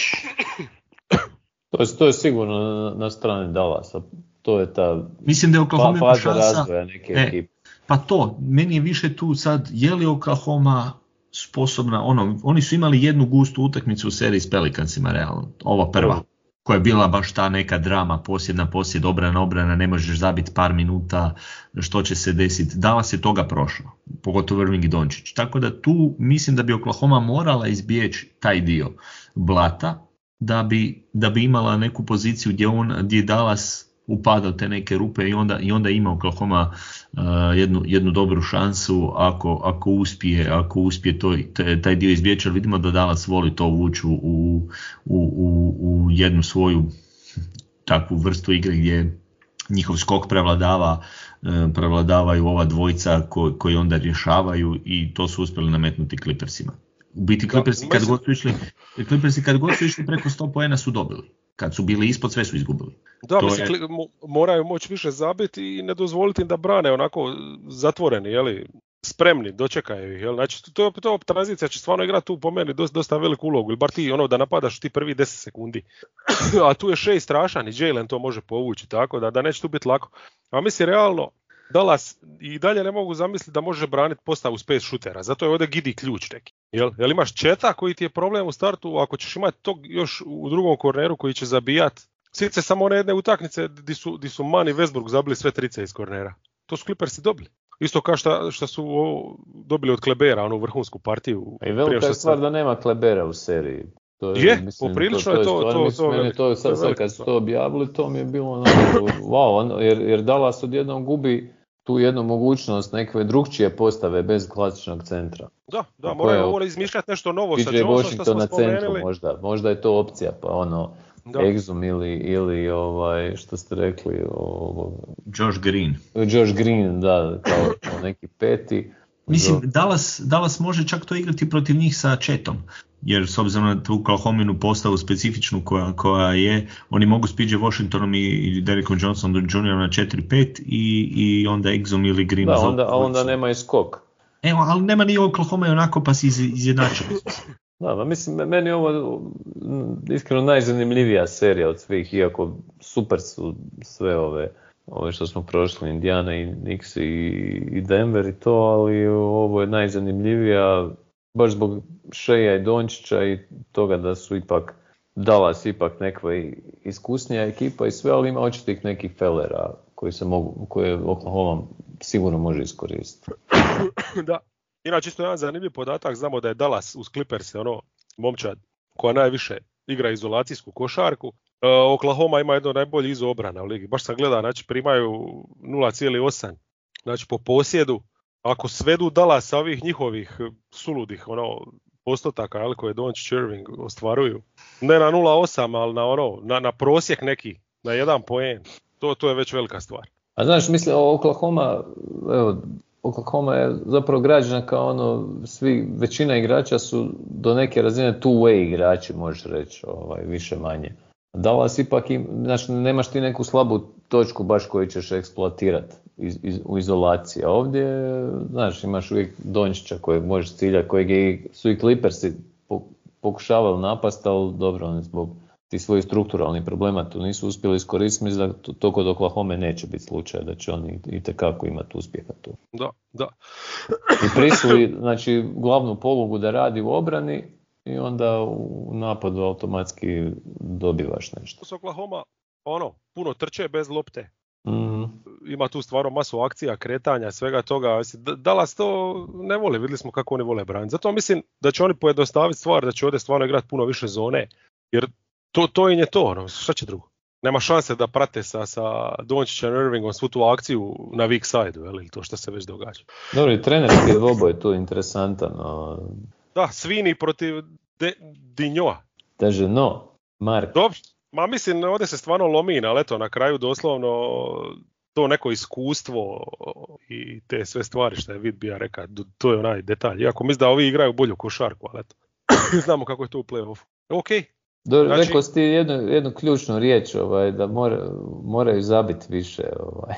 B: To je, to je sigurno na, na strani Dallasa. To je ta
C: Mislim da je Oklahoma
B: faza
C: šansa,
B: razvoja neke
C: e,
B: ekipe.
C: Pa to, meni je više tu sad, je li Oklahoma sposobna, ono, oni su imali jednu gustu utakmicu u seriji s Pelicansima, realno, ova prva, koja je bila baš ta neka drama, posjed na posjed, obrana, obrana, ne možeš zabiti par minuta, što će se desiti. Dallas je toga prošlo, pogotovo Irving i Dončić. Tako da tu mislim da bi Oklahoma morala izbjeći taj dio blata, da bi, da bi imala neku poziciju gdje, on, gdje Dallas upada u te neke rupe i onda, i onda ima Oklahoma uh, jednu, jednu dobru šansu ako, ako uspije, ako uspije to, taj dio izbjeći, ali vidimo da Dallas voli to uvući u, u, u, u jednu svoju takvu vrstu igre gdje njihov skok prevladava, uh, prevladavaju ova dvojica ko, koji onda rješavaju i to su uspjeli nametnuti Clippersima. U biti Clippersi kad god su išli, Clippersi kad god su išli preko sto poena su dobili. Kad su bili ispod, sve su izgubili.
A: Da, to mislim, je... moraju moći više zabiti i ne dozvoliti im da brane onako zatvoreni, jeli, spremni, dočekaju ih. Jel? Znači, to, to tranzicija će stvarno igrati tu po meni dosta, dosta veliku ulogu. Ili bar ti ono da napadaš ti prvi deset sekundi. A tu je Shea strašan i Jalen to može povući, tako da, da neće tu biti lako. A mislim, realno, Dallas i dalje ne mogu zamisliti da može braniti postavu space shootera. Zato je ovdje Giddy ključ neki. Jel, jel imaš Četa koji ti je problem u startu, ako ćeš imati tog još u drugom korneru koji će zabijati. Sjeća se samo one jedne utakmice gdje su, gdje su Man i Westbrook zabili sve trice iz kornera. To su Clippersi dobili. Isto kao što, što su o, dobili od Klebera, onu vrhunsku partiju.
B: I velika je stvar da nema Klebera u seriji. To
A: je, je mislim, poprilično to, to je to. to,
B: mislim,
A: to,
B: to, to sad, sad kad su to objavili, to mi je bilo onako, wow, jer, jer Dallas odjednom gubi tu jednu mogućnost neke drugčije postave bez klasičnog centra.
A: Da, da, moraju mora izmišljati nešto novo sa Johnson što smo
B: na
A: spomenuli.
B: Centru možda, možda je to opcija, pa ono, da. Exum ili, ili ovaj, što ste rekli, ovo,
C: Josh Green.
B: Josh Green, da, kao, kao neki peti.
C: Mislim, Dallas, Dallas može čak to igrati protiv njih sa Četom. jer s obzirom na tu Oklahominu postavu specifičnu koja, koja je, oni mogu s P J Washingtonom i, i Derrickom Johnsonom juniorom na četiri pet i, i onda Exum ili Green.
B: Da, onda, a onda nema i skok.
C: Evo, ali nema ni Oklahoma i onako pa si iz, izjednačio.
B: Da, ba, mislim, meni je ovo iskreno najzanimljivija serija od svih, iako super su sve ove, ove što smo prošli, Indiana i Knicks i, i Denver i to, ali ovo je najzanimljivija baš zbog Sheja i Dončića i toga da su ipak Dallas ipak nekva iskusnija ekipa i sve, ali ima očitih nekih felera koji se mogu, koje Oklahoma sigurno može iskoristiti.
A: Da. Inače, isto jedan zanimljiv podatak, znamo da je Dallas uz Clippers ono momčad koja najviše igra izolacijsku košarku. Uh, Oklahoma ima jedno najbolje izo obrana u ligi. Baš sam gledao, znači primaju nula zarez osam znači po posjedu. Ako svedu Dallas sa ovih njihovih suludih ono postotaka ali koje Dončić Irving ostvaruju, ne na nula zarez osam ali na ono na, na prosjek neki, na jedan poen, to to je već velika stvar.
B: A znaš, mislim Oklahoma, evo, Oklahoma je zapravo građena kao ono, svi, većina igrača su do neke razine two-way igrači, možeš reći, ovaj, više manje. Dallas ipak, im, znaš, nemaš ti neku slabu točku baš koju ćeš eksploatirati iz, iz, u izolaciji. A ovdje, znaš, imaš uvijek Dončića kojeg možeš ciljati, kojeg je, su i Clippersi pokušavali napast, ali dobro, on zbog ti svojih strukturalnih problema tu nisu uspjeli iskoristiti, mislim da to, to kod Oklahoma neće biti slučaj, da će oni itekako imati uspjeha tu.
A: Da, da.
B: I prisili, znači, glavnu polugu da radi u obrani i onda u napadu automatski dobivaš nešto.
A: S Oklahoma, ono, puno trče bez lopte.
B: Mm-hmm.
A: Ima tu stvarno masu akcija, kretanja, svega toga. Dallas to ne voli, vidjeli smo kako oni vole braniti. Zato mislim da će oni pojednostaviti stvar, da će ovdje stvarno igrati puno više zone, jer To, to im je to, ono, šta će drugo? Nema šanse da prate sa, sa Dončićem Irvingom svu tu akciju na weak side-u, ili to što se već događa.
B: Dobro, i trenerski dvoboj je tu interesantan. No.
A: Da, Svini protiv De, Dinjoa.
B: Kaže, no, Mark.
A: Dobro, ma mislim, ovdje se stvarno lomi, ali eto, na kraju doslovno to neko iskustvo i te sve stvari što je Vid bija rekao, to je onaj detalj. Iako mislim da ovi igraju bolju košarku, ali eto, znamo kako je to u play-offu. Okej. Okay.
B: Do, znači, rekao si ti jednu, jednu ključnu riječ, ovaj, da mora, moraju zabiti više, ovaj,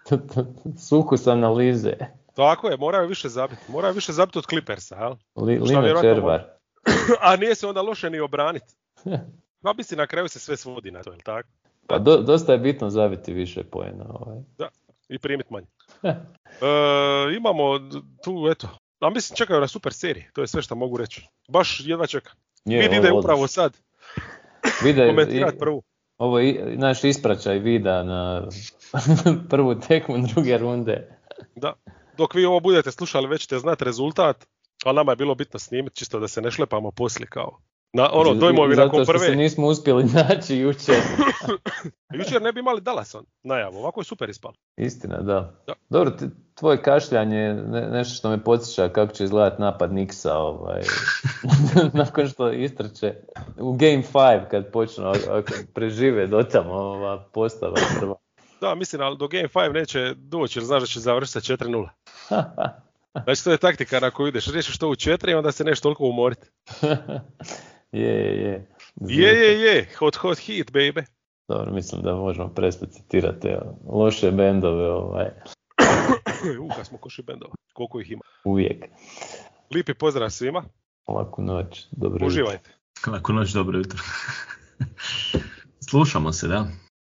B: sukus analize.
A: Tako je, moraju više zabiti. Moraju više zabiti od Clippersa, jel?
B: Li, Lino Červar.
A: A nije se onda loše ni obraniti. Pa bi si na kraju se sve svodi na to, jel tako?
B: Pa do, dosta je bitno zabiti više poena. Ovaj.
A: Da, i primiti manje. e, imamo tu, eto, a mislim čekaju na super seriji, to je sve što mogu reći. Baš jedva čeka. Vid ide upravo sad.
B: Vide,
A: komentirati prvu.
B: Ovo je naš ispraćaj vida na prvu tekmu druge runde.
A: Da, dok vi ovo budete slušali već ćete znati rezultat, ali nama je bilo bitno snimiti čisto da se ne šlepamo poslije kao. Na ono dojmovi nakon prve.
B: Zato što se nismo uspjeli naći jučer.
A: Jučer ne bi imali Dallason najavu, ovako je super ispalo.
B: Istina, da.
A: da.
B: Dobro, t- tvoje kašljanje je ne, nešto što me podsjeća kako će izgledati napad Knicksa ovaj, nakon što istrče u Game pet kad počnu, ako prežive do tamo ova postava prva.
A: Da, mislim, ali do Game pet neće doći jer znaš da će završiti sa četiri nula. Znači to je taktika na koju ideš, riješiš to u četiri i onda se nešto toliko umoriti.
B: Je, je, je.
A: Je, je, je, hot, hot heat, baby.
B: Dobro, mislim da možemo prestati citirati loše bendove. Ovaj.
A: U, kad smo koši bendova, koliko ih ima.
B: Uvijek.
A: Lijepi pozdrav svima.
B: Laku noć, dobro jutro.
A: Uživajte.
C: Laku noć, dobro jutro. Slušamo se, da.